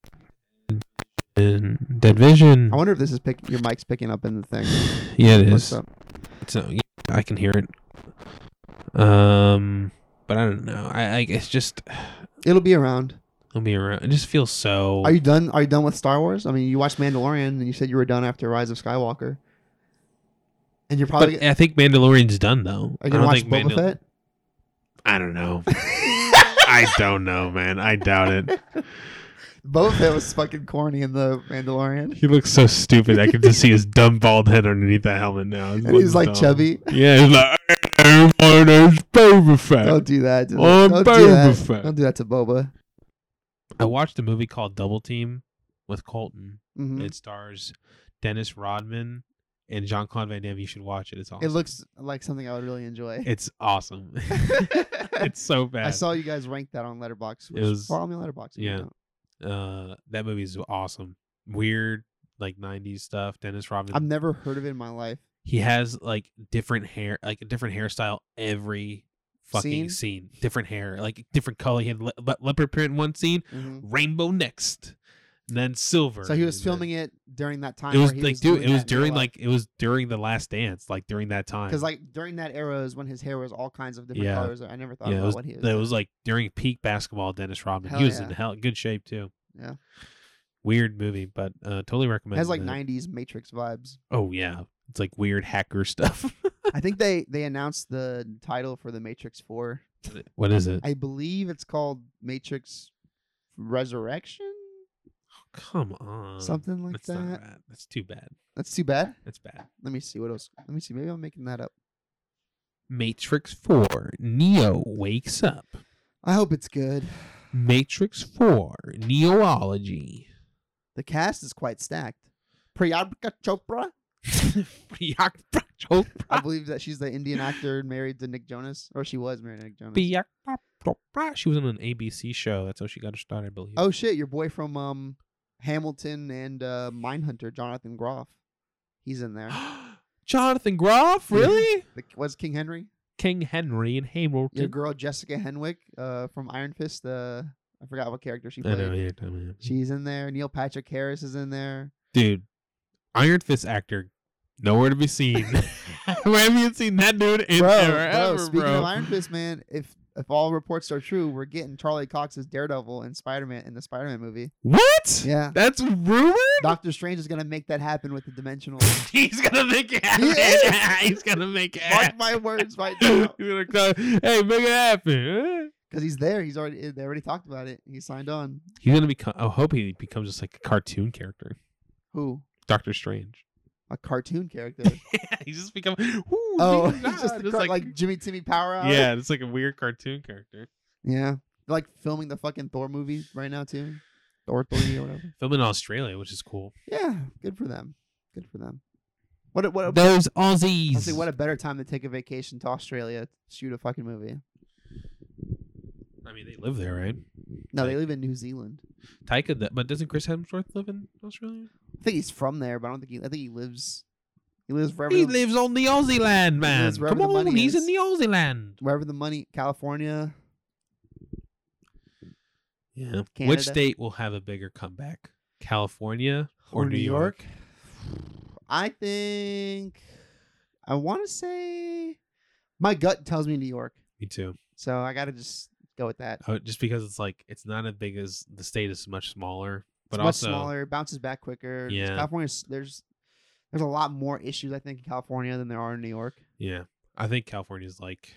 Dead Vision. I wonder if this is your mic's picking up in the thing. Yeah, it is. Yeah, I can hear it. But I don't know. I it's just. It'll be around. It'll be around. It just feels so. Are you done? Are you done with Star Wars? I mean, you watched Mandalorian and you said you were done after Rise of Skywalker. And you're probably. But I think Mandalorian's done though. Are you gonna watch Boba Fett? I don't know. I don't know, man. I doubt it. Boba Fett was fucking corny in the Mandalorian. He looks so stupid. I can just see his dumb bald head underneath that helmet now. And he's like chubby. Yeah, he's like, hey, my name's Boba Fett. Don't do that. I'm Boba Fett. Don't do that to Boba. I watched a movie called Double Team with Colton. Mm-hmm. It stars Dennis Rodman and Jean-Claude Van Damme. You should watch it. It's awesome. It looks like something I would really enjoy. It's awesome. It's so bad. I saw you guys rank that on Letterboxd. It was follow me on Letterboxd. Yeah. That movie is awesome. Weird, like 90s stuff. Dennis Rodman. I've never heard of it in my life. He has like different hair, like a different hairstyle every fucking scene. Different hair, like different color. He had leopard print in one scene, rainbow next, and then silver. So he was filming it during that time. It was like, dude, it was during the Last Dance, like during that time. Because like during that era is when his hair was all kinds of different colors. I never thought about what he was. It was like during peak basketball. Dennis Rodman. He was in good shape too. Yeah. Weird movie, but totally recommend. It has like 90s Matrix vibes. Oh yeah, it's like weird hacker stuff. I think they announced the title for the Matrix 4. What is it? I believe it's called Matrix Resurrection. Oh, come on, something like that. Not bad. That's too bad. That's too bad. That's bad. Let me see what else. Let me see. Maybe I'm making that up. Matrix 4. Neo wakes up. I hope it's good. Matrix 4 Neology. The cast is quite stacked. Priyanka Chopra. Priyanka Chopra. I believe that she's the Indian actor married to Nick Jonas, or she was married to Nick Jonas. Priyanka Chopra. She was in an ABC show. That's how she got her start, I believe. Oh shit, your boy from Hamilton and Mindhunter, Jonathan Groff. He's in there. Jonathan Groff? Really? Was King Henry? King Henry and Hamilton. Your girl Jessica Henwick from Iron Fist. I forgot what character she I played. know, yeah. She's in there. Neil Patrick Harris is in there. Dude, Iron Fist actor, nowhere to be seen. Where have you seen that dude in ever, Speaking bro? of Iron Fist, man, if all reports are true, we're getting Charlie Cox as Daredevil in Spider-Man in the Spider-Man movie. What? Yeah. That's rumored? Doctor Strange is gonna make that happen with the dimensional. He's gonna make it happen. He's gonna make it Mark happen. my words right now. He's gonna come, hey, make it happen. Because he's there. They already talked about it. He signed on. He's gonna become. I hope he becomes just like a cartoon character. Who? Doctor Strange. A cartoon character. He's just become. Oh, it's just like Jimmy Timmy Power Hour. Yeah, it's like a weird cartoon character. Yeah. They're like filming the fucking Thor movie right now too. Thor 3 or whatever. Filming in Australia, which is cool. Yeah, good for them. Good for them. What Those Aussies. Let's see, what a better time to take a vacation to Australia to shoot a fucking movie. I mean, they live there, right? No, they live in New Zealand. Taika, but doesn't Chris Hemsworth live in Australia? I think he's from there, but I think he lives. He lives wherever. He lives on the Aussie land, man. lives wherever Come the on, money he's is. in the Aussie land. Wherever the money, California. Yeah. Canada. Which state will have a bigger comeback? California or New York? I think I want to say my gut tells me New York, Me too. so I got to just go with that. Just because it's like it's not as big as the state is much smaller, but It's much also smaller, bounces back quicker. Yeah. California. There's a lot more issues I think in California than there are in New York. yeah, I think California's like.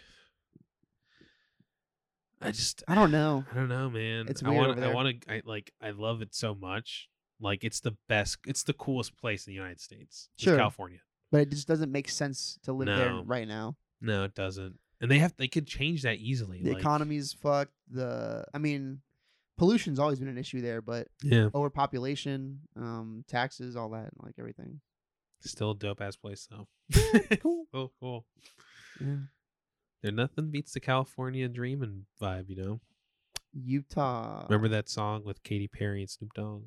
I don't know. don't know, man. It's I weird want. over there. I love it so much. Like it's the best. It's the coolest place in the United States. It's Sure. California. But it just doesn't make sense to live there No. right now. No, it doesn't. And they could change that easily. The like, economy's fucked. Pollution's always been an issue there, but Yeah, overpopulation, taxes, all that, like everything. still a dope ass place though. Cool. Cool. Yeah. There nothing beats the California dreaming vibe, you know. Utah. Remember that song with Katy Perry and Snoop Dogg?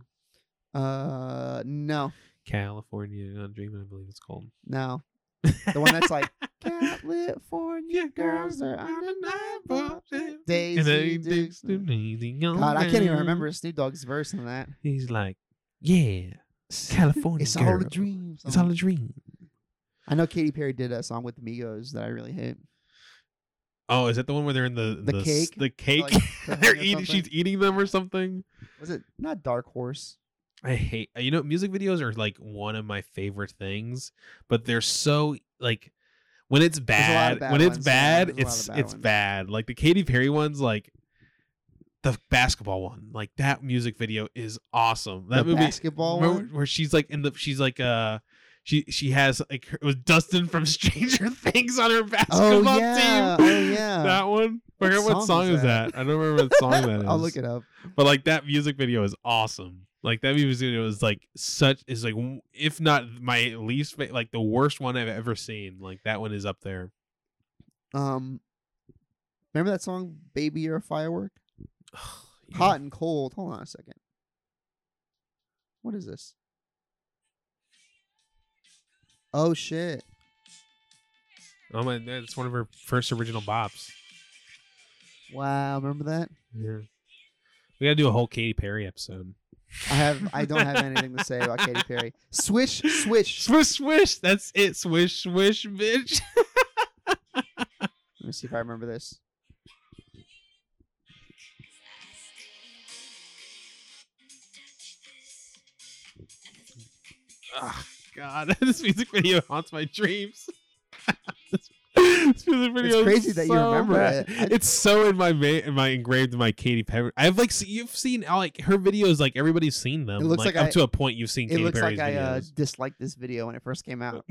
No. California Dreaming, I believe it's called. No. The one that's like California girls are undeniable. Daisy Dukes. God, I can't even remember Snoop Dogg's verse in that. He's like, yeah, California It's girl. all a dream. It's all a dream. I know Katy Perry did a song with the Migos that I really hate. Oh, is that the one where they're in the cake? The cake. Like, They're or eating. something? She's eating them or something. Was it not Dark Horse? I hate. Music videos are like one of my favorite things, but they're so like when it's a lot bad. of bad When it's ones, bad, yeah. There's a lot of bad it's ones. bad. Like the Katy Perry ones, like the basketball one. Like that music video is awesome. That The movie, basketball remember one? where she's like she has like it was Dustin from Stranger Things on her basketball team. Oh yeah. That one. I What forget what song song is is that? that. I don't remember what song that is. I'll look it up. But like that music video is awesome. Like that music video is like if not my least like the worst one I've ever seen. Like that one is up there. Remember that song "Baby You're a Firework"? Yeah. Hot and cold. Hold on a second. What is this? Oh shit! Oh my, that's one of her first original bops. Wow, remember that? Yeah. We gotta do a whole Katy Perry episode. I don't have anything to say about Katy Perry. Swish, swish. Swish, swish. That's it. Swish, swish, bitch. Let me see if I remember this. Oh, God, this music video haunts my dreams. This music video. It's crazy is that you so remember bad. it. It's so in my engraved in my Katy Perry. I've like you've seen like her videos. Like everybody's seen them. It looks like up to a point you've seen It Katy looks Perry's like I videos. disliked this video when it first came out.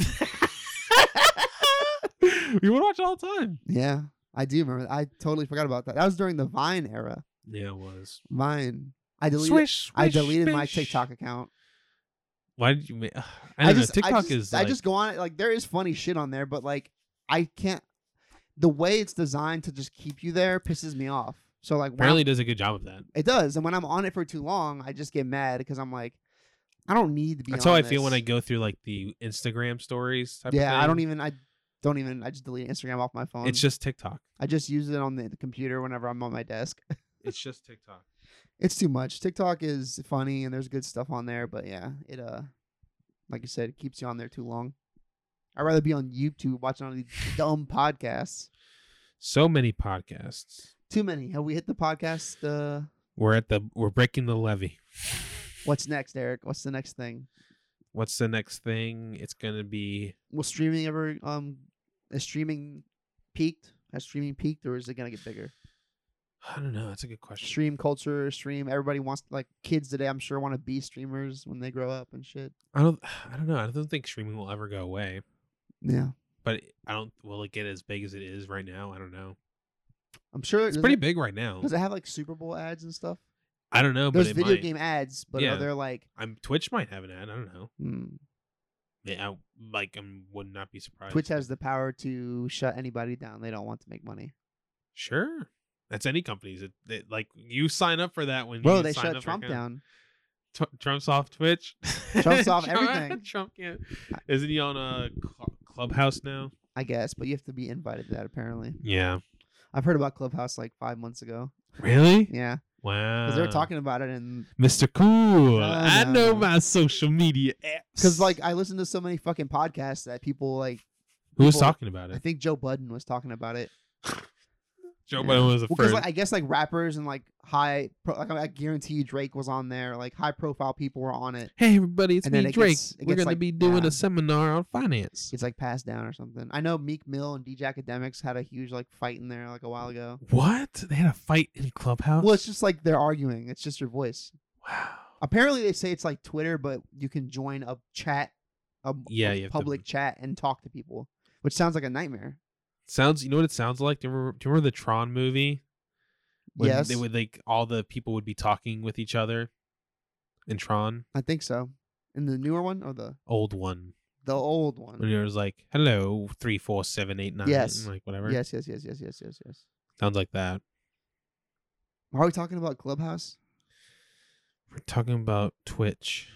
We would watch it all the time. Yeah, I do remember. I totally forgot about that. That was during the Vine era. Yeah, it was. Mine. I deleted. Swish, I swish, deleted my swish. TikTok account. Why did you make? I don't know. TikTok is. I Like, just go on it. Like there is funny shit on there, but like I can't. The way it's designed to just keep you there pisses me off. So like, apparently does a good job of that. it does. And when I'm on it for too long, I just get mad because I'm like, I don't need to be. That's how on I feel when I this. go through like the Instagram stories. Type Yeah, of I thing. don't even. I just delete Instagram off my phone. It's just TikTok. I just use it on the computer whenever I'm on my desk. It's just TikTok. It's too much. TikTok is funny and there's good stuff on there, but yeah, it like you said, it keeps you on there too long. I'd rather be on YouTube watching all these dumb podcasts. So many podcasts. Too many. Have we hit the podcast? We're breaking the levee. What's next, Eric? What's the next thing? What's the next thing? It's gonna be. Will streaming ever is streaming peaked? Has streaming peaked, or is it gonna get bigger? I don't know. That's a good question. Stream culture, everybody wants, like, kids today I'm sure want to be streamers when they grow up and shit. I don't know. I don't think streaming will ever go away. Yeah. But I don't. Will it get as big as it is right now? I don't know. I'm sure It's pretty big right now. Does it have like Super Bowl ads and stuff? I don't know. There's but video might. game ads, but Yeah. are there like Twitch might have an ad. I don't know. hmm, Yeah, I would not be surprised. Twitch has the power to shut anybody down. They don't want to make money. Sure. That's any companies. Like you sign up for that when Bro, you they sign shut up for Trump account. down. Trump's off Twitch. Trump's off everything. Trump can't. Isn't he on a Clubhouse now? I guess, but you have to be invited to that apparently. Yeah. I've heard about Clubhouse like 5 months ago. Really? Yeah. Wow. Because they were talking about it and Mr. Cool. No, I no, know no. my social media apps. because like I listen to so many fucking podcasts that people like. Who was people- talking about I it? think Joe Budden was talking about it. Joe Budden was the Because first. like, I guess like rappers and like I guarantee you Drake was on there. Like high profile people were on it. Hey everybody, it's And then me, it Drake. gets- it We're gets, going to like, be doing yeah. a seminar on finance. It's like passed down or something. I know Meek Mill and DJ Academics had a huge like fight in there like a while ago. What? They had a fight in Clubhouse? Well, it's just like they're arguing. It's just your voice. Wow. Apparently, they say it's like Twitter, but you can join a chat, Yeah, a you have public chat, and talk to people, which sounds like a nightmare. Sounds. You know what it sounds like? Do you remember the Tron movie? When Yes, They would like all the people would be talking with each other in Tron. I think so. In the newer one or the Old one. old When one? it was like, hello, 3, 4, 7, 8, 9. Yes. Like whatever. Yes. Sounds like that. Are we talking about Clubhouse? We're talking about Twitch.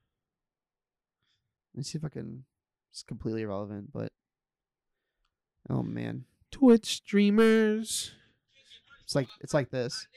Let's see if I can. It's completely irrelevant, but oh man, Twitch streamers. it's like this.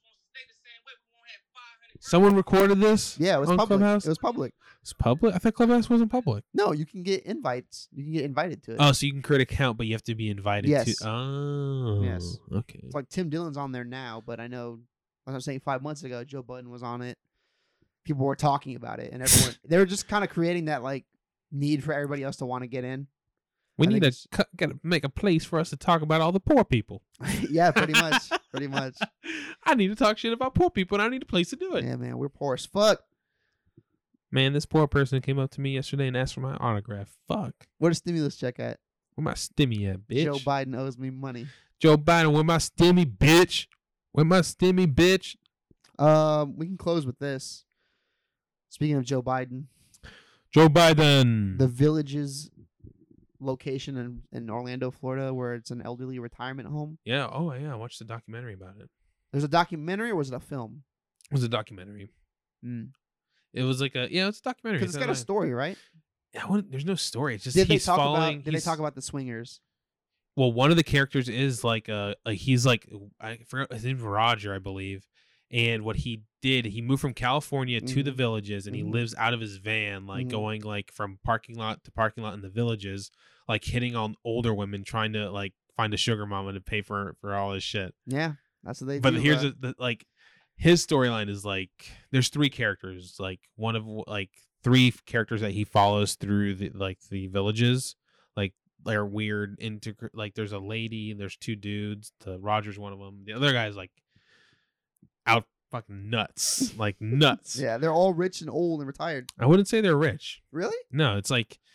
Someone recorded this? Yeah, it was on public. Clubhouse? It was public. It's public? I thought Clubhouse wasn't public. No, you can get invites. You can get invited to it. Oh, so you can create an account, but you have to be invited Yes. to. Oh. Yes. Okay. It's like Tim Dillon's on there now, but I know, like I was saying 5 months ago, Joe Budden was on it. People were talking about it, and everyone they were just kind of creating that like need for everybody else to want to get in. We I need think to gotta make a place for us to talk about all the poor people. Yeah, pretty much, pretty much. I need to talk shit about poor people, and I need a place to do it. Yeah, man, we're poor as fuck. Man, this poor person came up to me yesterday and asked for my autograph. Fuck. Where the stimulus check at? Where my stimmy at, bitch? Joe Biden owes me money. Joe Biden, where my stimmy, bitch? Where my stimmy, bitch? We can close with this. Speaking of Joe Biden, Joe Biden. the Villages location in Orlando, Florida, where it's an elderly retirement home. Yeah. Oh, yeah. I watched the documentary about it. There's a documentary, or was it a film? It was a documentary. Mm. It was like it's a documentary. Because it's got a story, right? There's no story. It's just Did they he's talk following. about? Did they talk about the swingers? Well, one of the characters is like he's like, I forgot his name's Roger, I believe. And what he did, he moved from California to the Villages, and he lives out of his van, like going like from parking lot to parking lot in the Villages, like hitting on older women, trying to like find a sugar mama to pay for all his shit. Yeah, that's what they But do. here's like his storyline is like there's 3 characters, like one of like 3 characters that he follows through the Villages, like they're weird like there's a lady and there's 2 dudes. Roger's one of them. The other guy's like out fucking nuts, like nuts. Yeah, they're all rich and old and retired. I wouldn't say they're rich. Really? No, it's like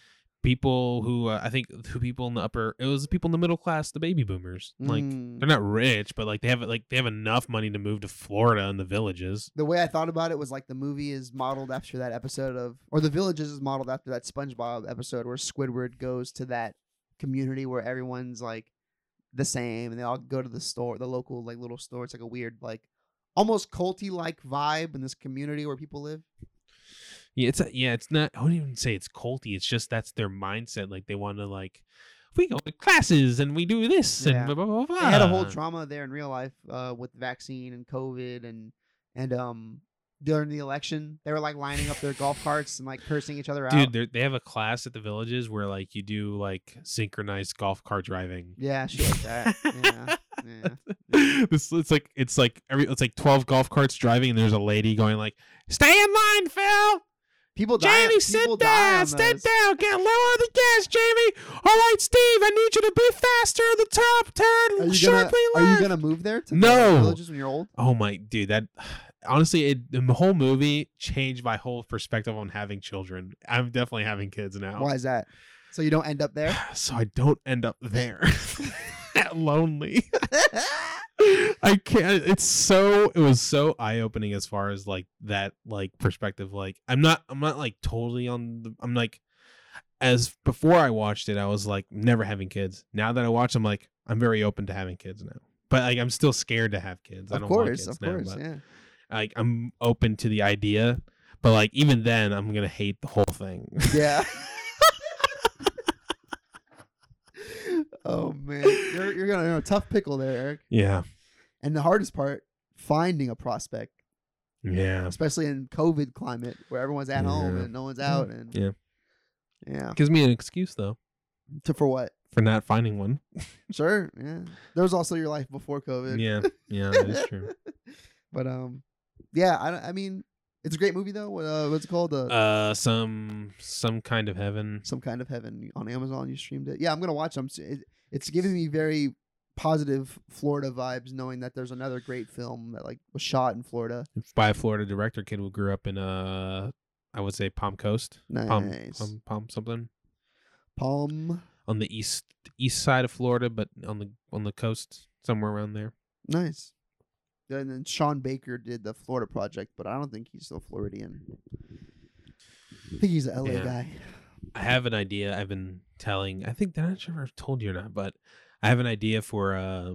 people who I think who people in the upper, it was the people in the middle class, the baby boomers. Like they're not rich, but like they have enough money to move to Florida and the villages. The way I thought about it was like the movie is modeled after that episode of, or the Villages is modeled after that SpongeBob episode where Squidward goes to that community where everyone's like the same and they all go to the store, the local like little store. It's like a weird like almost culty like vibe in this community where people live. Yeah, it's not. I wouldn't even say it's culty. It's just that's their mindset. Like they want to like, we go to classes and we do this and blah blah blah blah. They had a whole drama there in real life with vaccine and COVID and during the election they were like lining up their golf carts and like cursing each other out. Dude, they have a class at the Villages where like you do like synchronized golf cart driving. Yeah, shit like that. Yeah. It's like 12 golf carts driving and there's a lady going like, stay in line, Phil. People die. Jamie, sit down. Get lower the gas, Jamie. All right, Steve, I need you to be faster at the top. Turn sharply left. Are you gonna move there to no the Villages when you're old? Oh my dude, that honestly, the whole movie changed my whole perspective on having children. I'm definitely having kids now. Why is that? So you don't end up there? So I don't end up there. Lonely. I can't. It was so eye-opening as far as like that like perspective. Like I'm not like totally on the, I'm like, as before I watched it I was like never having kids. Now that I watch, I'm like I'm very open to having kids now, but like I'm still scared to have kids. I don't want kids now, of course, yeah. Like I'm open to the idea, but like even then I'm gonna hate the whole thing. Yeah. Oh man, you're gonna in a tough pickle there, Eric. Yeah. And the hardest part, finding a prospect. Yeah. Especially in COVID climate where everyone's at home and no one's out. And yeah. Gives me an excuse though. For what? For not finding one. Sure. Yeah. There was also your life before COVID. Yeah, that is true. But yeah. I mean, it's a great movie though. What's it called? Some Kind of Heaven. Some Kind of Heaven on Amazon. You streamed it. Yeah, I'm gonna watch them. It's giving me very positive Florida vibes, knowing that there's another great film that like was shot in Florida by a Florida director kid who grew up in I would say Palm Coast. Nice. Palm something. Palm on the east side of Florida, but on the coast somewhere around there. Nice. And then Sean Baker did the Florida Project, but I don't think he's still Floridian. I think he's an LA guy. I have an idea. I've been telling. I think I'm not sure if I've told you or not, but I have an idea for a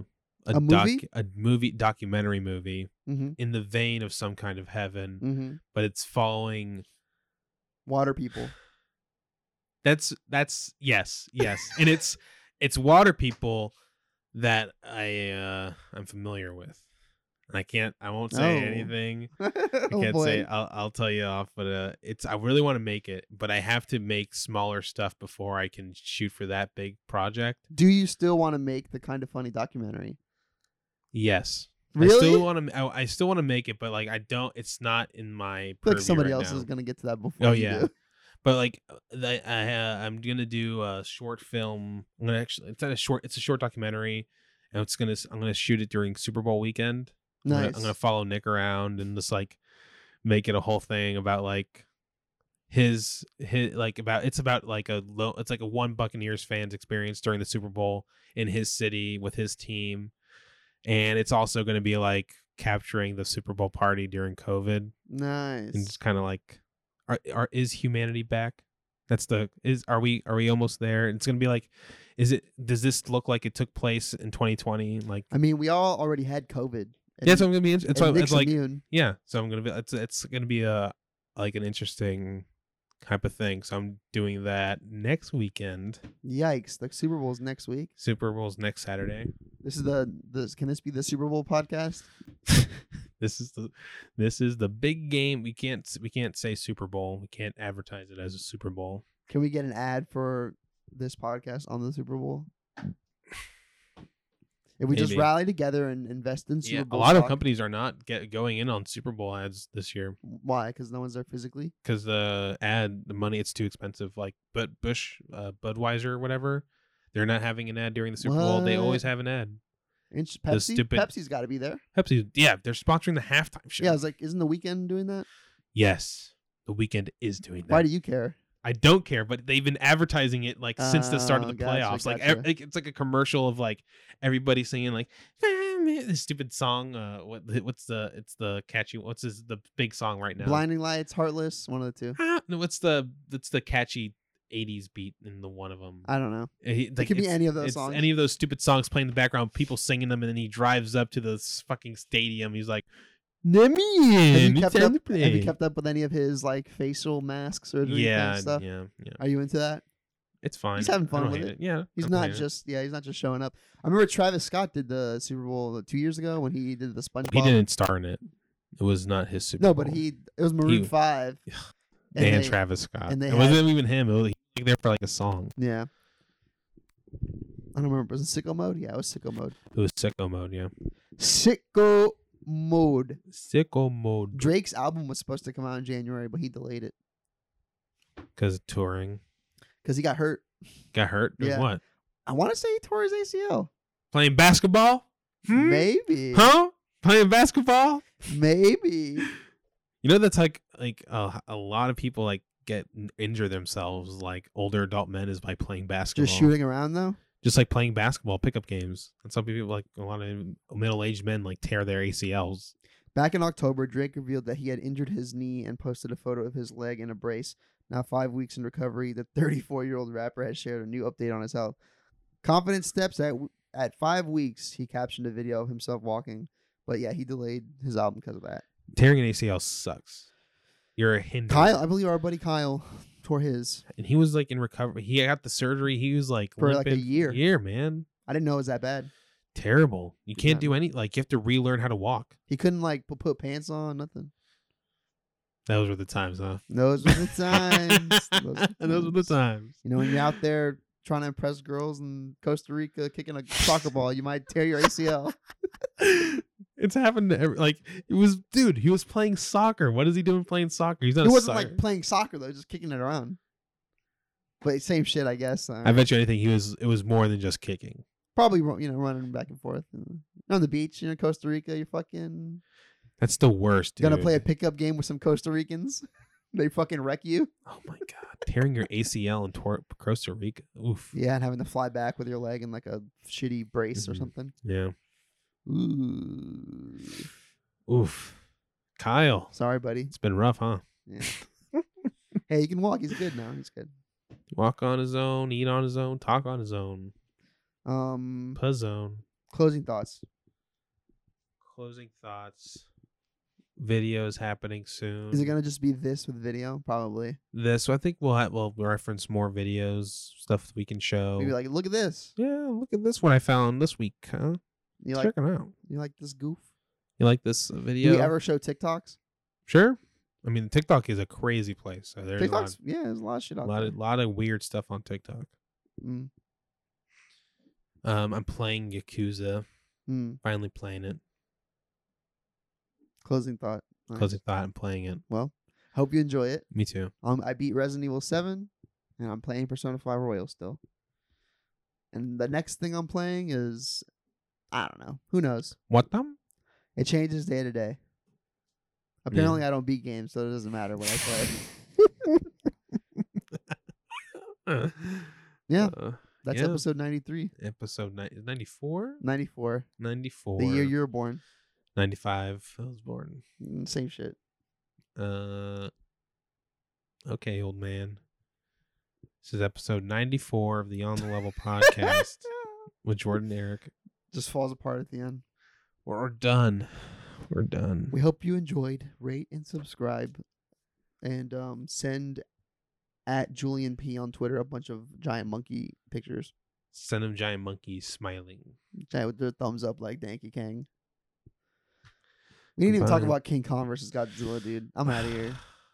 documentary movie in the vein of Some Kind of Heaven, but it's following water people. That's yes, and it's water people that I'm familiar with. I won't say anything. I can't say. I'll tell you off, but I really want to make it, but I have to make smaller stuff before I can shoot for that big project. Do you still want to make the Kind of Funny documentary? Yes. Really? I still want to make it, but like I don't. It's not in my purview. Like somebody else is gonna get to that before. Oh yeah. But like I'm gonna do a short film. It's a short documentary, and I'm gonna shoot it during Super Bowl weekend. Nice. I'm gonna follow Nick around and just like make it a whole thing about like his like about it's about like it's like a one Buccaneers fans experience during the Super Bowl in his city with his team, and it's also gonna be like capturing the Super Bowl party during COVID. Nice. And just kind of like, is humanity back? Are we almost there? It's gonna be like, does this look like it took place in 2020? Like, I mean, we all already had COVID. Yeah, so I'm gonna be. It's like immune. Yeah, so I'm gonna be. It's gonna be like an interesting type of thing. So I'm doing that next weekend. Yikes! The Super Bowl's next week. Super Bowl's next Saturday. This is Can this be the Super Bowl podcast? This is the big game. We can't say Super Bowl. We can't advertise it as a Super Bowl. Can we get an ad for this podcast on the Super Bowl? If we just rally together and invest in Super Bowl a lot of companies are not going in on Super Bowl ads this year. Why? Because no one's there physically? Because the money, it's too expensive. Like Budweiser or whatever, they're not having an ad during the Super Bowl. They always have an ad. Pepsi's got to be there. Pepsi, yeah, they're sponsoring the halftime show. Yeah, I was like, isn't The Weeknd doing that? Yes, The Weeknd is doing that. Why do you care? I don't care, but they've been advertising it like since the start of the Gotcha, playoffs. Like gotcha. it's like a commercial of like everybody singing like this stupid song. What's the catchy? The big song right now? Blinding Lights, Heartless, one of the two. No, what's the catchy 80s beat in the one of them? I don't know. It could be any of those songs. Any of those stupid songs playing in the background, people singing them, and then he drives up to the fucking stadium. He's like, Have you kept up with any of his like facial mask surgery stuff? Yeah. Are you into that? It's fine. He's having I fun don't with hate it. Yeah. He's not just showing up. I remember Travis Scott did the Super Bowl 2 years ago when he did the SpongeBob. He didn't star in it. It was not his Super Bowl. No, but it was Maroon 5. And Travis Scott. and they it wasn't even him. It was like there for like a song. Yeah. I don't remember. Was it Sicko Mode? Yeah, it was Sicko Mode. It was Sicko Mode, yeah. Sicko Mode. Sicko Mode. Drake's album was supposed to come out in January, but he delayed it. Because of touring. Because he got hurt. Got hurt? Doing Yeah. what? I want to say he tore his ACL. Playing basketball? Maybe. Huh? Playing basketball? Maybe. You know, that's like a lot of people like injure themselves, like older adult men, is by playing basketball. Just shooting around though? Just like playing basketball, pickup games. And some people, like a lot of middle-aged men, like tear their ACLs. Back in October, Drake revealed that he had injured his knee and posted a photo of his leg in a brace. Now 5 weeks in recovery, the 34-year-old rapper has shared a new update on his health. Confident steps at 5 weeks, he captioned a video of himself walking. But yeah, he delayed his album because of that. Tearing an ACL sucks. You're a hinder. Kyle, I believe our buddy Kyle tore his. And he was like in recovery. He got the surgery. He was like for like a year. year, Man. I didn't know it was that bad. Terrible. You can't do any, like, you have to relearn how to walk. He couldn't like put pants on, nothing. Those were the times, huh? Those were the times. Those were the times. You know, when you're out there trying to impress girls in Costa Rica kicking a soccer ball, you might tear your ACL. It's happened to he was playing soccer. What is he doing playing soccer? He's not He wasn't like playing soccer though, just kicking it around. But same shit, I guess. I bet you anything it was more than just kicking. Probably, running back and forth. On the beach, Costa Rica, you're fucking... That's the worst, dude. Gonna play a pickup game with some Costa Ricans. They fucking wreck you. Oh my god. Tearing your ACL in Costa Rica. Oof. Yeah, and having to fly back with your leg in like a shitty brace or something. Yeah. Ooh. Oof. Kyle. Sorry, buddy. It's been rough, huh? Yeah. Hey, he can walk. He's good now. He's good. Walk on his own, eat on his own, talk on his own. Puzzone. Closing thoughts. Closing thoughts. Videos happening soon. Is it gonna just be this with video? Probably. So I think we'll reference more videos, stuff we can show. Maybe like, look at this. Yeah, look at this one I found this week, huh? Check it out. You like this goof? You like this video? Do we ever show TikToks? Sure. I mean, TikTok is a crazy place. So there's there's a lot of shit out there. A lot of weird stuff on TikTok. Mm. I'm playing Yakuza. Finally playing it. Closing thought. Nice. Closing thought. I'm playing it. Well, hope you enjoy it. Me too. I beat Resident Evil 7, and I'm playing Persona 5 Royal still. And the next thing I'm playing is, I don't know. Who knows? What them? It changes day to day. Apparently, I don't beat games, so it doesn't matter what I play. Yeah. That's episode 93. Episode 94? 94. 94. The year you were born. 95. I was born. Same shit. Okay, old man. This is episode 94 of the On the Level podcast with Jordan and Eric. Just falls apart at the end. We're done. We're done. We hope you enjoyed. Rate and subscribe. And send at Julian P on Twitter a bunch of giant monkey pictures. Send him giant monkeys smiling. Giant with their thumbs up like Donkey Kong. We didn't even talk about King Kong versus Godzilla, dude. I'm out of here.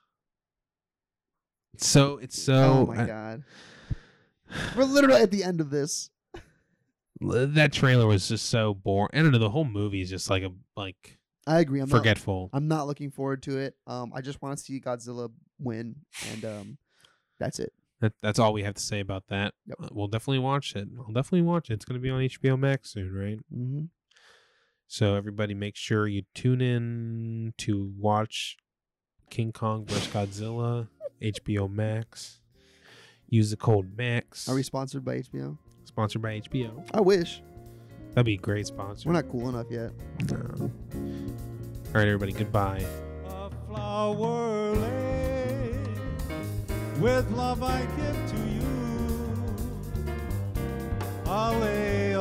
Oh my god. We're literally at the end of this. That trailer was just so boring. I don't know. The whole movie is just like I agree. I'm forgetful. I'm not looking forward to it. I just want to see Godzilla win, and that's it. That's all we have to say about that. Yep. We'll definitely watch it. I'll definitely watch it. It's going to be on HBO Max soon, right? Mm-hmm. So everybody, make sure you tune in to watch King Kong vs. Godzilla, HBO Max. Use the code MAX. Are we sponsored by HBO? Sponsored by HBO. I wish. That'd be a great sponsor. We're not cool enough yet. No. All right, everybody. Goodbye. A flower laid with love I give to you. I'll lay